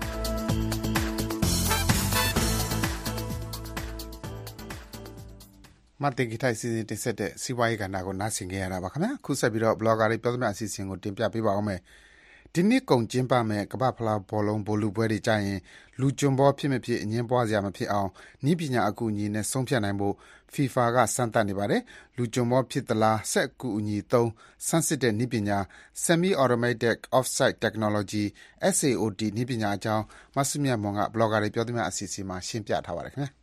မတင်ကိထိုက်စီစဉ်တင်ဆက်တဲ့စီးပွားရေးကဏ္ဍကိုနားဆင်ကြရတာပါခင်ဗျာခုဆက်ပြီးတော့ blogger တွေပြောသမျှအစီအစဉ်ကိုတင်ပြပေးပါအောင်မယ်ဒီနေ့ကုန်ကျင်းပမဲ့ကမ္ဘာဖလားဘောလုံးဘောလူပွဲတွေကြရင်လူကျွံဘောဖြစ်မဖြစ်အငင်းပွားစရာမဖြစ်အောင်နည်းပညာအကူအညီနဲ့ဆုံးဖြတ်နိုင်ဖို့ FIFA ကစမ်းသပ်နေပါတယ်လူကျွံဘောဖြစ်သလားစက်အကူအညီသုံးစမ်းစစ်တဲ့နည်းပညာ Semi Automatic Offside Technology အက်စ် အေ အို တီ နည်းပညာအကြောင်းမဆုမြတ်မွန်က blogger တွေပြောသမျှအစီအစဉ်မှာရှင်းပြထားပါတယ်ခင်ဗျာ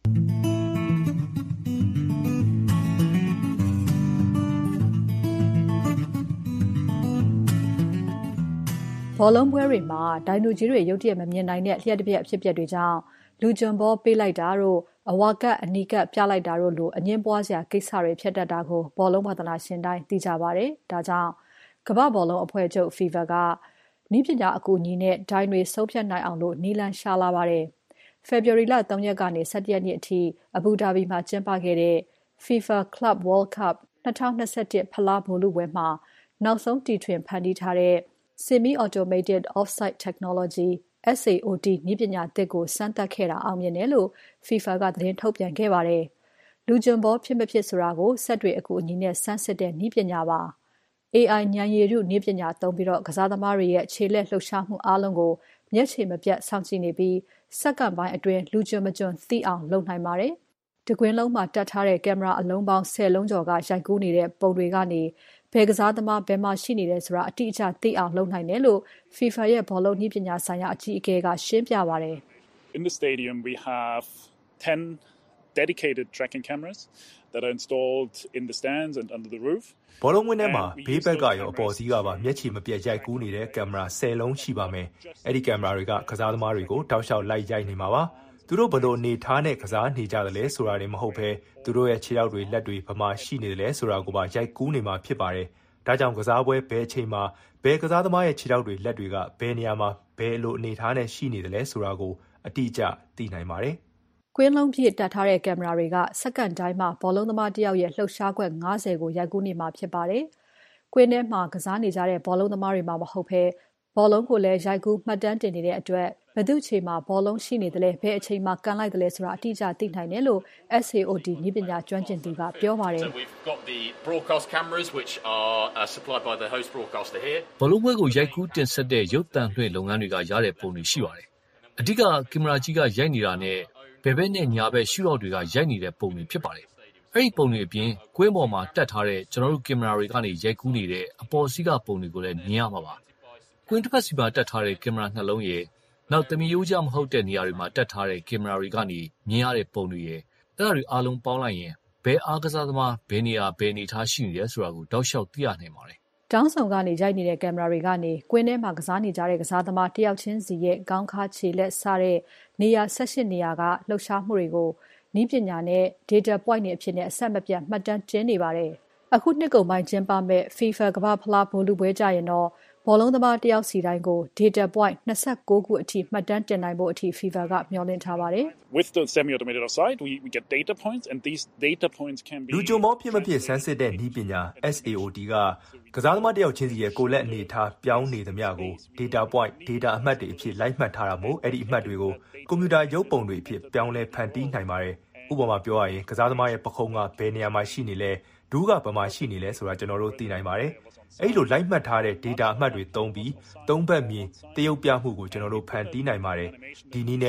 ဘောလုံးပွဲတွေမှာဒိုင်နိုကြီးတွေရုတ်တရက်မမြင်နိုင်တဲ့လျှက်တစ်ပြက်အဖြစ်အပျက်တွေကြောင့်လူကျွံဘောပေးလိုက်တာတို့အဝါကတ်အနီကတ်ပြလိုက်တာတို့လိုအငင်းပွားစရာကိစ္စတွေဖြစ်တတ်တာကိုဘောလုံးဘာသာနာရှင်တိုင်းသိကြပါတယ်။ဒါကြောင့်ကမ္ဘာဘောလုံးအဖွဲ့ချုပ် FIFA ကနည်းပညာအကူအညီနဲ့ဒိုင်တွေဆုံးဖြတ်နိုင်အောင်လို့နည်းလမ်းရှာလာပါတယ်။ February လ၃ရက်ကနေ၁၇ရက်နေ့အထိအဘူဒါဘီမှာကျင်းပခဲ့တဲ့ FIFA Club World Cup ၂၀၂၁ဖလားဘောလုံးပွဲမှာနောက်ဆုံးတီထွင်ဖန်တီးထားတဲ့Semi Automated Offside Technology အက်စ် အေ အို တီ နည်းပညာသစ်ကိုစမ်းသပ်ခဲ့တာအောင်မြင်တယ်လို့ FIFA ကသတင်းထုတ်ပြန်ခဲ့ပါတယ်။လူကျွံဘောဖြစ်မဖြစ်ဆိုတာကိုစက်တွေအကူအညီနဲ့စမ်းစစ်တဲ့နည်းပညာပါ။အေးအိုင် ဉာဏ်ရည်တုနည်းပညာသုံးပြီးတော့ကစားသမားတွေရဲ့ခြေလက်လှုပ်ရှားမှုအားလုံးကိုမျက်ခြေမပြတ်စောင့်ကြည့်နေပြီးစက္ကန့်ပိုင်းအတွင်းလူကျွံမကျွံသိအောင်လုပ်နိုင်ပါတယ်။တကွင်းလုံးမှာတက်ထားတဲ့ကင်မရာအလုံးပေါင်း၁၀လုံးကျော်ကရိုက်ကူးနေတဲ့ပုံတွေကနေဘယ်ကစားသမားဘယ်မှာရှိနေတယ်ဆိုတာအတိအကျသိအောင်လုပ်နိုင်တယ်လို့ FIFA ရဲ့ဘောလုံးနည်းပညာဆိုင်ရာအကြီးအကဲကရှင်းပြပါတယ်။ In the stadium we have ten dedicated tracking cameras that are installed in the stands and under the roof. ဘောလုံးဝင်းထဲမှာဘေးဘက်ကရောအပေါ်စီးကပါမျက်ခြေမပြတ်ရိုက်ကူးနေတဲ့ကင်မရာ၁၀လုံးရှိပါမယ်။အဲ့ဒီကင်မရာတွေကကစားသမားတွေကိုတောက်လျှောက်လိုက်ရိုက်နေမှာပါ။သူတို့ဘလို့အနေထားနဲ့ကစားနေကြတယ်လဲဆိုတာတွေမဟုတ်ဘဲသူတို့ရဲ့ခြေထောက်တွေလက်တွေဘမှာရှိနေတယ်လဲဆိုတာကိုပါရိုက်ကူးနေမှာဖြစ်ပါတယ်။ဒါကြောင့်ကစားပွဲဘယ်အချိန်မှာဘယ်ကစားသမားရဲ့ခြေထောက်တွေလက်တွေကဘယ်နေရာမှာဘယ်လိုအနေထားနဲ့ရှိနေတယ်လဲဆိုတာကိုအတိအကျသိနိုင်ပါတယ်။ကွင်းလုံးပြည့်တက်ထားတဲ့ကင်မရာတွေကစက္ကန့်တိုင်းမှာဘောလုံးသမားတစ်ယောက်ရဲ့လှုပ်ရှားခွက်၅၀ကိုရိုက်ကူးနေမှာဖြစ်ပါတယ်။ကွင်းထဲမှာကစားနေကြတဲ့ဘောလုံးသမားတွေမှာမဟုတ်ဘဲဘောလုံးကိုလည်းရိုက်ကူးမှတ်တမ်းတင်နေတဲ့အတွက်ဘယ်သူ့ချိန်မှာဘောလုံးရှိနေတယ်လဲဘယ်အချိန်မှာကန်လိုက်တယ်လဲဆိုတာအတိအကျသိနိုင်တယ်လို့ အက်စ် အေ အို တီ နည်းပညာကျွမ်းကျင်သူကပြောပါတယ် So we've got the broadcast cameras which are uh, supplied by the host broadcaster here. ဘောလုံးပွဲကိုရိုက်ကူးတင်ဆက်တဲ့ရုပ်သံလွှင့်လုပ်ငန်းတွေကရတဲ့ပုံတွေရှိပါတယ်။အဓိကကင်မရာကြီးကရိုက်နေတာနဲ့ဘယ်ဘက်နဲ့ညာဘက်ရှူတော့တွေကရိုက်နေတဲ့ပုံတွေဖြစ်ပါတယ်။အဲ့ဒီပုံတွေအပြင်ကွင်းပေါ်မှာတက်ထားတဲ့ကျွန်တော်တို့ကင်မရာတွေကနေရိုက်ကူးနေတဲ့အပေါ်စီးကပုံတွေကိုလည်းမြင်ရမှာပါ။ကွင်းတစ်ဖက်စီမှာတက်ထားတဲ့ကင်မရာနှလုံးရဲ့နောက်တမီရိုးကြမဟုတ်တဲ့နေရာတွေမှာတက်ထားတဲ့ကင်မရာတွေကနေမြင်ရတဲ့ပုံတွေရဲ့အဲ့ဒါတွေအားလုံးပေါင်းလိုက်ရင်ဘယ်အားကစားသမားဘယ်နေရာဘယ်အနေထားရှိနေလဲဆိုတာကိုတောက်လျှောက်သိရနိုင်ပါတယ်။တောင်းဆောင်ကနေရိုက်နေတဲ့ကင်မရာတွေကနေကွင်းထဲမှာကစားနေကြတဲ့ကစားသမားတယောက်ချင်းစီရဲ့ခေါင်းခါခြေလက်စတဲ့နေရာ၁၈နေရာကလှုပ်ရှားမှုတွေကိုနည်းပညာနဲ့ data point တွေအဖြစ်နဲ့အဆက်မပြတ်မှတ်တမ်းတင်နေပါတယ်။အခုနှစ်ကုန်ပိုင်းကျင်းပမဲ့ FIFA ကမ္ဘာဖလားဘောလုံးပွဲကြရင်တော့ဘောလုံးသမားတယောက်စီတိုင်းကို data point ၂၉ခုအထိမှတ်တမ်းတင်နိုင်ဖို့အထိ FIFA ကမျှော်လင့်ထားပါတယ်။ With the semi-automated offside, we we get data points, and these data points can be လူကြုံမောဖြစ်မဖြစ်စမ်းစစ်တဲ့နည်းပညာ အက်စ် အေ အို တီ ကကစားသမားတယောက်ချင်းစီရဲ့ကိုယ်လက်အနေထားပြောင်းနေသမျှကို data point data အမှတ်တွေအဖြစ်လိုက်မှတ်ထားတာမို့အဲ့ဒီအမှတ်တွေကိုကွန်ပျူတာရုပ်ပုံတွေအဖြစ်ပြောင်းလဲဖန်တီးနိုင်ပါတယ်။ဥပမာပြောရရင်ကစားသမားရဲ့ပခုံးကဘယ်နေရာမှာရှိနေလဲဒူးကဘယ်မှာရှိနေလဲဆိုတာကျွန်တော်တို့သိနိုင်ပါတယ်။အဲ့လိုလိုက်မှတ်ထားတဲ့ data အမှတ်တွေသုံးပြီးသုံးဘက်မြင်တရုပ်ပြမှုကိုကျွန်တော်တို့ဖန်တီးနိုင်ပါတယ်။ဒီနည်းနဲ့က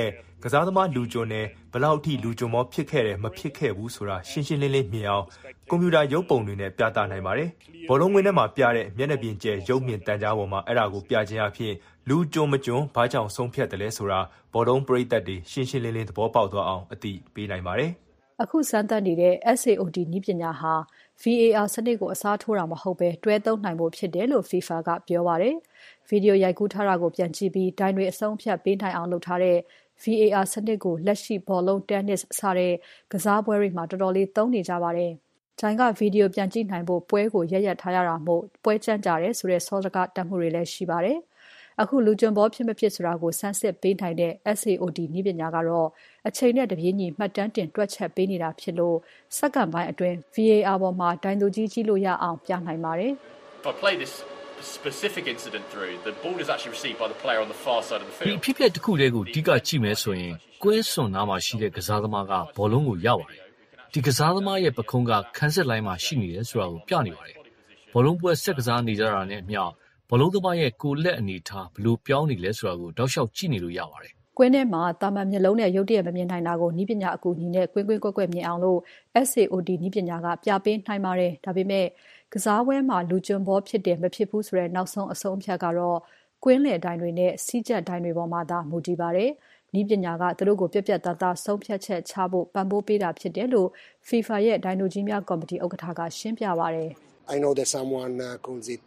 ကစားသမားလူကျွန်းနဲ့ဘလောက်ထိလူကျွန်းမောဖြစ်ခဲ့တယ်မဖြစ်ခဲ့ဘူးဆိုတာရှင်းရှင်းလင်းလင်းမြင်အောင်ကွန်ပျူတာရုပ်ပုံတွေနဲ့ပြသနိုင်ပါတယ်ဘောလုံးဝင်းထဲမှာပြတဲ့မျက်နှာပြင်ကျဲရုပ်မြင်တန်ကြားပေါ်မှာအဲ့ဒါကိုပြခြင်းအဖြစ်လူကျွန်းမကျွန်းဘာကြောင့်ဆုံးဖြတ်တယ်လဲဆိုတာဘောလုံးပရိသတ်တွေရှင်းရှင်းလင်းလင်းသဘောပေါက်သွားအောင်အသိပေးနိုင်ပါတယ်အခုစမ်းသပ်နေတဲ့ S A O D နည်းပညာဟာ V A R စနစ်ကိုအစားထိုးတာမဟုတ်ဘဲတွဲသုံးနိုင်ဖို့ဖြစ်တယ်လို့ FIFA ကပြောပါတယ်။ဗီဒီယိုရိုက်ကူးထားတာကိုပြန်ကြည့်ပြီးဒိုင်တွေအဆုံးဖြတ်ပေးနိုင်အောင်လုပ်ထားတဲ့ V A R စနစ်ကိုလက်ရှိဘောလုံး tennis စတဲ့ကစားပွဲတွေမှာတော်တော်လေးသုံးနေကြပါတယ်။ဂျိုင်းကဗီဒီယိုပြန်ကြည့်နိုင်ဖို့ပွဲကိုရက်ရက်ထားရတာမို့ပွဲကြမ်းကြတယ်ဆိုတဲ့စောစကားတက်မှုတွေလည်းရှိပါတယ်။အခုလူကျွန်းဘောဖြစ်မဖြစ်ဆိုတာကိုစမ်းစစ်ပေးနိုင်တဲ့ S A O D နည်းပညာကတော့အချိန်နဲ့တပြေးညီမှတ်တမ်းတင်တွက်ချက်ပေးနေတာဖြစ်လို့စက္ကန့်ပိုင်းအတွင်း V A R ပေါ်မှာဒိုင်သူကြီးကြည့်လို့ရအောင်ပြနိုင်ပါတယ်။ If I play this specific incident through, the ball is actually received by the player on the far side of the field. ဒီဖြစ်ဖြစ်တစ်ခုလေးကိုအဓိကကြည့်မယ်ဆိုရင်ကွင်းစွန်နားမှာရှိတဲ့ကစားသမားကဘောလုံးကိုရပါတယ်။ဒီကစားသမားရဲ့ပခုံးကခန်းစစ်လိုင်းမှာရှိနေတယ်ဆိုတာကိုပြနေပါတယ်။ဘောလုံးပွဲဆက်ကစားနေကြတာနဲ့အမျှဘောလုံးသမားရဲ့ကိုယ်လက်အနေထားဘလို့ပြောင်းနေလဲဆိုတာကိုတောက်လျှောက်ကြည့်နေလို့ရပါတယ်။ကွင်းထဲမှာတာမန်မျက်လုံးနဲ့ရုပ်တရက်မမြင်နိုင်တာကိုနည်းပညာအကူအညီနဲ့ကွင်းကွင်းကွက်ကွက်မြင်အောင်လို့ S A O D နည်းပညာကပြပေးနိုင်ပါတယ်။ဒါပေမဲ့ကစားပွဲမှာလူကျွန်းဘောဖြစ်တယ်မဖြစ်ဘူးဆိုတဲ့နောက်ဆုံးအဆုံးအဖြတ်ကတော့ကွင်းလယ်ဒိုင်တွေနဲ့စီးကျက်ဒိုင်တွေပေါ်မှာသာမူတည်ပါတယ်။နည်းပညာကသူတို့ကိုပြက်ပြက်သားသားဆုံးဖြတ်ချက်ချဖို့ပံ့ပိုးပေးတာဖြစ်တယ်လို့ FIFA ရဲ့ဒိုင်နိုကြီးများကော်မတီဥက္ကဋ္ဌကရှင်းပြပါတယ်။ I know that someone calls it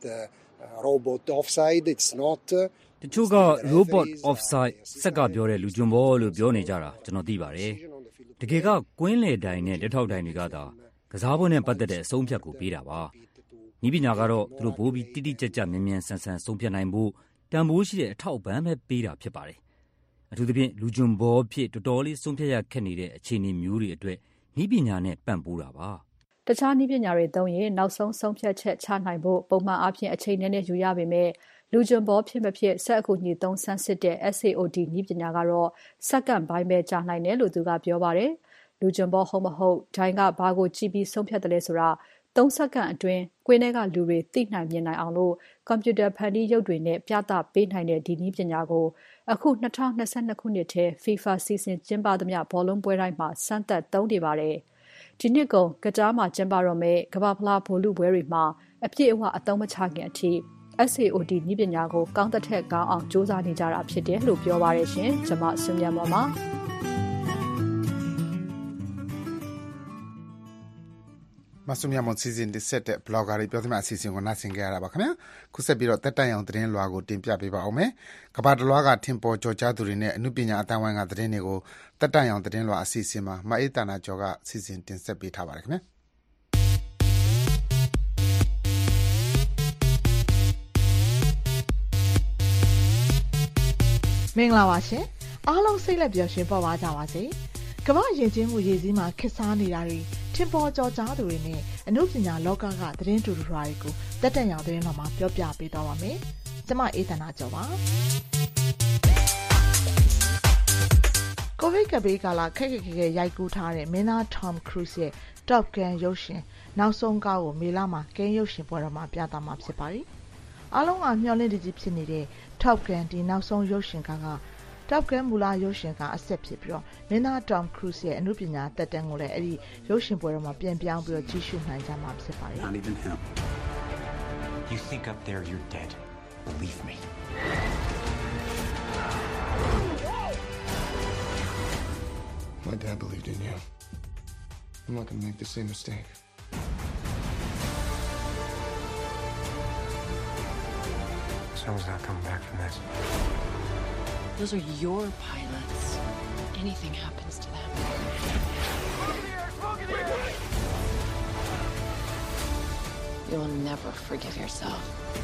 robot offside it's not တချို့က robot offside စက်ကပြောတဲ့လူကျွန်းဘောလို့ပြောနေကြတာကျွန်တော်သိပါတယ်တကယ်ကကွင်းလေတိုင်နဲ့လက်ထောက်တိုင်တွေကသာကစားပွဲနဲ့ပတ်သက်တဲ့အဆုံးဖြတ်ကိုပေးတာပါဤပညာကတော့သူတို့ဘိုးပြီးတိတိကျကျမြင်မြန်ဆန်ဆန်ဆုံးဖြတ်နိုင်ဖို့တန်ဖိုးရှိတဲ့အထောက်အပံ့ပဲပေးတာဖြစ်ပါတယ်အထူးသဖြင့်လူကျွန်းဘောဖြစ်တော်တော်လေးဆုံးဖြတ်ရခက်နေတဲ့အခြေအနေမျိုးတွေအတွက်ဤပညာနဲ့ပံ့ပိုးတာပါတခြားနည်းပညာတွေသုံးရင်နောက်ဆုံးဆုံးဖြတ်ချက်ချနိုင်ဖို့ပုံမှန်အားဖြင့်အချိန်နဲ့နဲ့ယူရပေမဲ့လူကျွန်းဘောဖြစ်မဖြစ်ဆက်အကူအညီသုံးဆန်းစစ်တဲ့ S A O D နည်းပညာကတော့စက္ကန့်ပိုင်းပဲကြာနိုင်တယ်လို့သူကပြောပါတယ်။လူကျွန်းဘောဟုတ်မဟုတ်ဒိုင်ကဘာကိုကြည့်ပြီးဆုံးဖြတ်တယ်လဲဆိုတာသုံးစက္ကန့်အတွင်းကွင်းထဲကလူတွေသိနိုင်မြင်နိုင်အောင်လို့ကွန်ပျူတာဖန်တီးရုပ်တွေနဲ့ပြသပေးနိုင်တဲ့ဒီနည်းပညာကိုအခု၂၀၂၂ခုနှစ်ထဲ FIFA စီစဉ်ကျင်းပသမျှဘောလုံးပွဲတိုင်းမှာစမ်းသပ်သုံးနေပါတယ်။ဒီနှစ်ကုန်ကတားမှာကျင်းပတော့မဲ့ကမ္ဘာဖလားဗိုလ်လုပွဲတွေမှာအပြည့်အဝအသုံးမချခင်အထိ S A O D နည်းပညာကိုကောင်းတစ်ထက်ကောင်းအောင်စူးစမ်းနေကြတာဖြစ်တယ်လို့ပြောပါရရှင်။ကျွန်မဆွေမြတ်မော်ပါမဆုမြတ်မွန်စီစဉ်တစ်ဆက်တဲ့ blogger တွေပြောသမျှအစီအစဉ်ကိုနားဆင်ကြရတာပါခင်ဗျာခုဆက်ပြီးတော့တက်တိုင်အောင်သတင်းလွှာကိုတင်ပြပေးပါအောင်မယ်ကမ္ဘာတလွှားကထင်ပေါ်ကျော်ကြားသူတွေနဲ့အမှုပညာအတန်းဝိုင်းကသတင်းတွေကိုတက်တိုင်အောင်သတင်းလွှာအစီအစဉ်မှာမအေးတနာကျော်ကစီစဉ်တင်ဆက်ပေးထားပါတယ်ခင်ဗျာမင်္ဂလာပါရှင်အားလုံးစိတ်လက်ပျော်ရွှင်ပေါ်ပါကြပါစေကမ္ဘာယဉ်ကျေးမှုရည်စည်းမှာခေတ်စားနေတာတွေထင်ပေါ်ကျော်ကြားသူတွေနဲ့အမှုပညာလောကကသတင်းတူတူတွေကိုတက်တက်ရောင်သတင်းတော်မှာပြောပြပေးသွားပါမယ်။ကျွန်မအေးသနာကျော်ပါ။ကိုဗစ်ကပ်ဘေးကာလခက်ခက်ခဲခဲရိုက်ကူးထားတဲ့မင်းသား Tom Cruise ရဲ့ Top Gun ရုပ်ရှင်နောက်ဆုံးကားကိုမေလမှာကင်းရုပ်ရှင်ပွဲတော်မှာပြသမှာဖြစ်ပါတယ်။အားလုံးကမျှော်လင့်တကြီးဖြစ်နေတဲ့ Top Gun ဒီနောက်ဆုံးရုပ်ရှင်ကားကTop Gun မူလရုပ်ရှင်ကအဆက်ဖြစ်ပြီးတော့မင်းသား Tom Cruise ရဲ့အမှုပညာတက်တန်းကိုလည်းအဲ့ဒီရုပ်ရှင်ပွဲတော်မှာပြန်ပြောင်းပြီးတော့ကြီးစုနိုင်ကြမှာဖြစ်ပါတယ် Not even him. You think up there you're dead. Believe me. My dad believed in you. I'm not going to make the same mistake. Someone's not coming back from this. Those are your pilots. Anything happens to them. You'll never forgive yourself.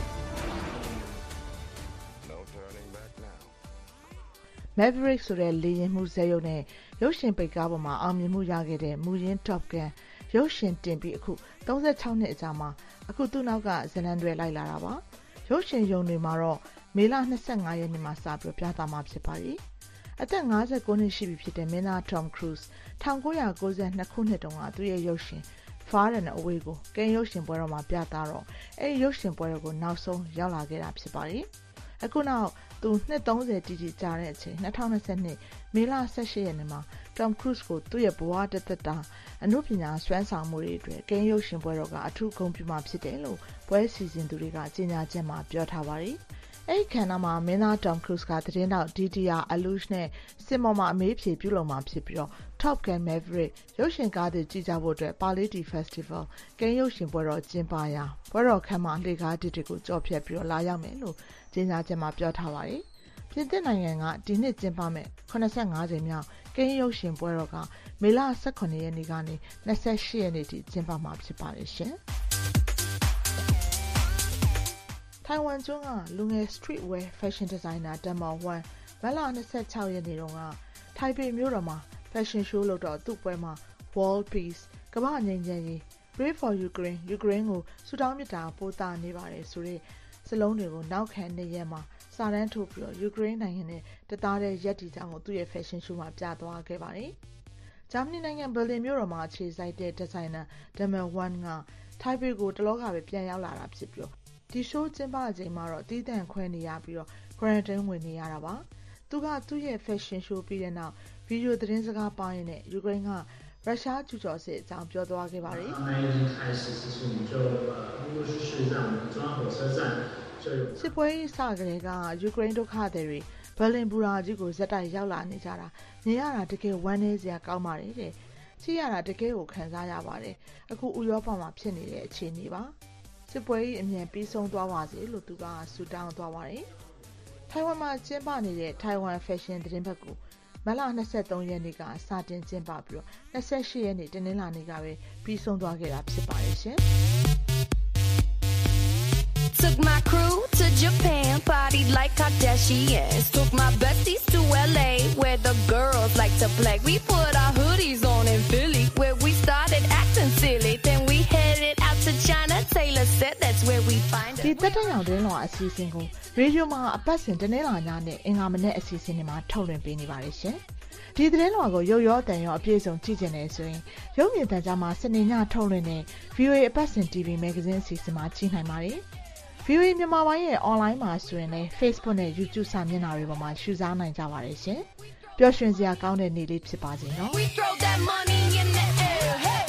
No turning back now. Maverick ဆိုတဲ့လေယာဉ်မှုဇာတ်ရုပ်နဲ့ရုပ်ရှင်ပိတ်ကားပေါ်မှာအောင်မြင်မှုရခဲ့တဲ့မူရင်း Top Gun ရုပ်ရှင်တင်ပြီးအခု၃၆နှစ်အကြာမှာအခုသူ့နောက်ကဇလန်တွေလိုက်လာတာပါရုပ်ရှင်ရုံတွေမှာတော့မေလ၂၅ရက်နေ့မှာစပြီးပြသမှာဖြစ်ပါတယ်အသက်၅၉နှစ်ရှိပြီဖြစ်တဲ့မင်းသား Tom Cruise ၁၉၉၂ခုနှစ်တုန်းကသူ့ရဲ့ရုပ်ရှင် Far and Away ကိုကင်းရုပ်ရှင်ပွဲတော်မှာပြသတော့အဲဒီရုပ်ရှင်ပွဲတော်ကိုနောက်ဆုံးရောက်လာခဲ့တာဖြစ်ပါတယ်အခုနောက်သူနှစ်သုံးဆယ်တီတီကြာတဲ့အချိန်၂၀၂၂မေလ၁၈ရက်နေ့မှာ Tom Cruise ကိုသူ့ရဲ့ဘဝတသက်တာအနုပညာစွမ်းဆောင်မှုတွေအတွက်ကိန်းရုပ်ရှင်ပွဲတော်ကအထူးဂုဏ်ပြုမှာဖြစ်တယ်လို့ပွဲစီစဉ်သူတွေကကြေညာချက်မှာပြောထားပါတယ်။အဲဒီခန္ဓာမှာမင်းသား Tom Cruise ကသတင်းတောက် Didier Alouche နဲ့စစ်မော်မှာအမေးဖြေပြုလုပ်မှာဖြစ်ပြီးတော့ Top Gun Maverick ရုပ်ရှင်ကားတွေကြည့်ကြဖို့အတွက် Paleti Festival ကိန်းရုပ်ရှင်ပွဲတော်ကျင်းပရာပွဲတော်ခန်းမှာလှေကားတစ်တွေကိုကြော်ဖြတ်ပြီးတော့လာရောက်မယ်လို့ကြေညာချက်မှာပြောထားပါတယ်။ပြင်သစ်နိုင်ငံကဒီနှစ်ကျင်းပမဲ့၇၅ကြိမ်မြောက်ကိန်းရုပ်ရှင်ပွဲတော်ကမေလ၁၇ရက်နေ့ကနေ၂၈ရက်နေ့ထိကျင်းပမှာဖြစ်ပါတယ်ရှင်။ထိုင်ဝမ်ကျွန်းကလူငယ် streetwear fashion designer Demo One မတ်လ၂၆ရက်နေ့တုန်းကထိုင်ပေမြို့တော်မှာ fashion show လုပ်တော့သူ့ပွဲမှာ World Peace ကမ္ဘာငြိမ်းချမ်းရေး Pray for Ukraine Ukraine ကိုဆုတောင်းမေတ္တာပို့သနေပါတယ်ဆိုတဲ့စလုံးတွေကိုနောက်ခံနေရက်မှာစာတန်းထုတ်ပြီးတော့ယူကရိန်းနိုင်ငံနဲ့တသားတဲ့ရက်တီကြောင့်ကိုသူ့ရဲ့ fashion show မှာပြသွားခဲ့ပါတယ်။ဂျာမနီနိုင်ငံဘယ်လင်မြို့တော်မှာအခြေစိုက်တဲ့ designer Demo One ကထိုင်ပေကိုတလောကပဲပြန်ရောက်လာတာဖြစ်ပြီးတော့ဒီ show ကျင်းပချိန်မှာတော့တီးတန့်ခွဲနေရပြီးတော့ quarantine ဝင်နေရတာပါ။သူကသူ့ရဲ့ fashion show ပြီးတဲ့နောက်ဗီဒီယိုသတင်းစကားပါရင်းနဲ့ယူကရိန်းကရုရှားကျူးကျော်စစ်အကြောင်းပြောသွားခဲ့ပါတယ်။စစ်ပွဲစကတည်းကယူကရိန်းဒုက္ခသည်တွေဘယ်လင်ဘူရာကြီးကိုဇက်တိုက်ရောက်လာနေကြတာမြင်ရတာတကယ်ဝမ်းနည်းစရာကောင်းပါတယ်တဲ့ကြည့်ရတာတကယ်ကိုခံစားရပါတယ်အခုဥရောပမှာဖြစ်နေတဲ့အခြေအနေပါစစ်ပွဲကြီးအမြန်ပြီးဆုံးသွားပါစေလို့သူကဆုတောင်းသွားပါတယ်ထိုင်ဝမ်မှာကျင်းပနေတဲ့ထိုင်ဝမ် fashion သတင်းပတ်ကိုမတ်လ၂၃ရက်နေ့ကစတင်ကျင်းပပြီးတော့၂၈ရက်နေ့တနင်္လာနေ့ကပဲပြီးဆုံးသွားခဲ့တာဖြစ်ပါတယ်ရှင် Took my crew to Japan, partied like Kardashians. Took my besties to L A, where the girls like to play. We put our hoodies on in Philly, where we started acting silly. Then we headed out to China. Taylor said that's where we find it. ဒီတက်တဲ့အောင်တင်းလောအစီအစဉ်ကိုရေဒီယိုမှာအပတ်စဉ်တနင်္လာညနဲ့အင်္ဂါမနေ့အစီအစဉ်တွေမှာထုတ်လွှင့်ပေးနေပါတယ်ရှင်။ဒီသတင်းလွှာကိုရုပ်ရောတန်ရောအပြည့်စုံကြည့်ကြနေဆိုရင်ရုပ်မြင်သံကြားမှာစနေညထုတ်လွှင့်တဲ့ V O A အပတ်စဉ် T V Magazine အစီအစဉ်မှာကြည့်နိုင်ပါတယ်။ V O A မြန်မာပိုင်းရဲ့ online မှာဆိုရင်လည်း Facebook နဲ့ YouTube စာမျက်နှာတွေပေါ်မှာရှုစားနိုင်ကြပါတယ်ရှင်။ပျော်ရွှင်စရာကောင်းတဲ့နေ့လေးဖြစ်ပါစေနော်။ We throw that money in the air. Hey.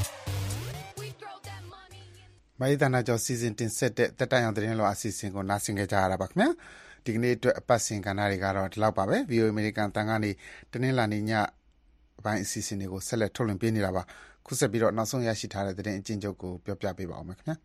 မယတနာကျော်စီစဉ်တင်ဆက်တဲ့တက်တန်အောင်သတင်းလောအစီအစဉ်ကိုနားဆင်ကြကြရတာပါခင်ဗျာ။ဒီကနေ့အတွက်အပတ်စဉ်ကဏ္ဍတွေကတော့ဒီလောက်ပါပဲ။ V O A အမေရိကန်တန်ကနေတနင်္လာနေ့ညပိုင်းအစီအစဉ်တွေကိုဆက်လက်ထုတ်လွှင့်ပေးနေတာပါ။ခုဆက်ပြီးတော့နောက်ဆုံးရရှိထားတဲ့သတင်းအကျဉ်းချုပ်ကိုပြောပြပေးပါဦးမယ်ခင်ဗျာ။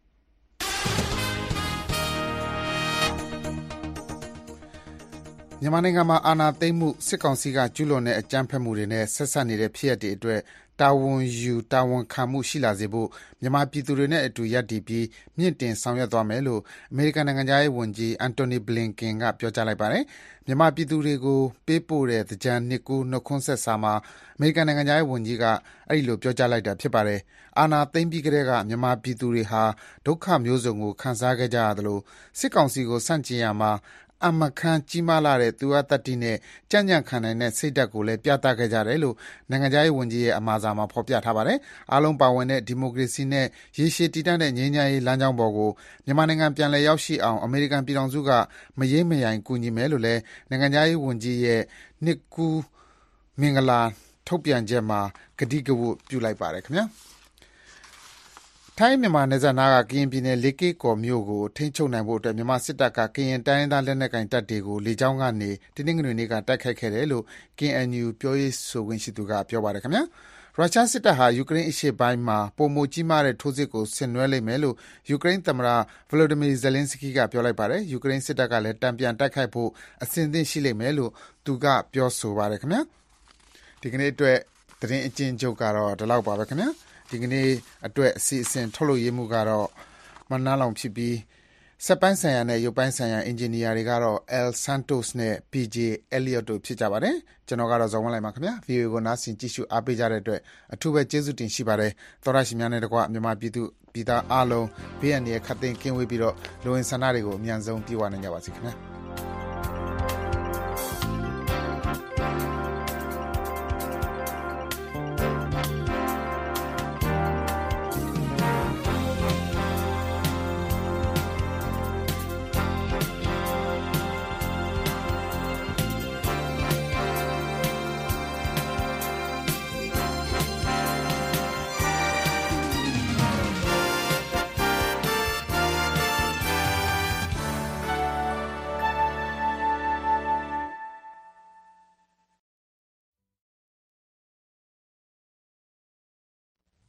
မြန်မာနိုင်ငံမှာအာဏာသိမ်းမှုစစ်ကောင်စီကကျူးလွန်တဲ့အကြမ်းဖက်မှုတွေနဲ့ဆက်စပ်နေတဲ့ဖြစ်ရပ်တွေအတွက်တာဝန်ယူတာဝန်ခံမှုရှိလာစေဖို့မြန်မာပြည်သူတွေနဲ့အတူရပ်တည်ပြီးမြင့်တင်ဆောင်ရွက်သွားမယ်လို့အမေရိကန်နိုင်ငံသားရေးဝန်ကြီးအန်တိုနီဘလင်ကင်ကပြောကြားလိုက်ပါတယ်။မြန်မာပြည်သူတွေကိုပေးပို့တဲ့သကြံနှစ်ကူးနှုတ်ခွန်းဆက်စာမှာအမေရိကန်နိုင်ငံသားရေးဝန်ကြီးကအဲ့လိုပြောကြားလိုက်တာဖြစ်ပါတယ်။အာဏာသိမ်းပြီးကတည်းကမြန်မာပြည်သူတွေဟာဒုက္ခမျိုးစုံကိုခံစားခဲ့ကြရသလိုစစ်ကောင်စီကိုဆန့်ကျင်ရမှာအမခန်းကြီးမားလာတဲ့သူအသတ္တိနဲ့ကြံ့ကြံ့ခံနိုင်တဲ့စိတ်ဓာတ်ကိုလည်းပြသခဲ့ကြတယ်လို့နိုင်ငံခြားရေးဝန်ကြီးရဲ့အမှာစာမှာဖော်ပြထားပါတယ်။အားလုံးပါဝင်တဲ့ဒီမိုကရေစီနဲ့ရေရှည်တည်တံ့တဲ့ငြိမ်းချမ်းရေးလမ်းကြောင်းပေါ်ကိုမြန်မာနိုင်ငံပြန်လည်ရောက်ရှိအောင်အမေရိကန်ပြည်ထောင်စုကမယိမ်းမယိုင်ကူညီမယ်လို့လည်းနိုင်ငံခြားရေးဝန်ကြီးရဲ့နှစ်ကူးမင်္ဂလာထုတ်ပြန်ချက်မှာကတိကဝတ်ပြုလိုက်ပါတယ်ခင်ဗျာ။ထိုင်းမြန်မာနယ်စပ်နားကကရင်ပြည်နယ်လေးကေ့ကော်မြို့ကိုထိန်းချုပ်နိုင်ဖို့အတွက်မြန်မာစစ်တပ်ကကရင်တိုင်းရင်းသားလက်နက်ကိုင်တပ်တွေကိုလေကြောင်းကနေတနင်္ဂနွေနေ့ကတိုက်ခိုက်ခဲ့တယ်လို့ K N U ပြောရေးဆိုခွင့်ရှိသူကပြောပါတယ်ခင်ဗျာ။ရုရှားစစ်တပ်ဟာယူကရိန်းအရှေ့ပိုင်းမှာပုံမကြီးမားတဲ့ထိုးစစ်ကိုဆင်နွှဲလိမ့်မယ်လို့ယူကရိန်းသမ္မတ Volodymyr Zelensky ကပြောလိုက်ပါတယ်။ယူကရိန်းစစ်တပ်ကလည်းတံပြန်တိုက်ခိုက်ဖို့အစဉ်သင့်ရှိလိမ့်မယ်လို့သူကပြောဆိုပါတယ်ခင်ဗျာ။ဒီကနေ့အတွက်သတင်းအကျဉ်းချုပ်ကတော့ဒီလောက်ပါပဲခင်ဗျာ။ဒီကနေ့အတွက်အစီအစဉ်ထုတ်လုပ်ရေးမှုကတော့မနန်းလောင်ဖြစ်ပြီးစက်ပိုင်းဆိုင်ရာနဲ့ရုပ်ပိုင်းဆိုင်ရာအင်ဂျင်နီယာတွေကတော့ El Santos နဲ့ P J Elliot တို့ဖြစ်ကြပါတယ်ကျွန်တော်ကတော့ဇော်ဝင်းလိုက်ပါခင်ဗျာ V O A ကိုနားဆင်ကြည့်ရှုအားပေးကြတဲ့အတွက်အထူးပဲကျေးဇူးတင်ရှိပါတယ်သောရရှိများနဲ့တကွမြန်မာပြည်သူပြည်သားအားလုံးဘေးအန္တရာယ်ခတ်သိမ်းကင်းဝေးပြီးတော့လူဝင်ဆန္ဒတွေကိုအမြန်ဆုံးပြေဝနိုင်ကြပါစေခင်ဗျာ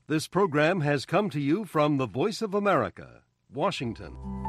This program has come to you from the Voice of America, Washington.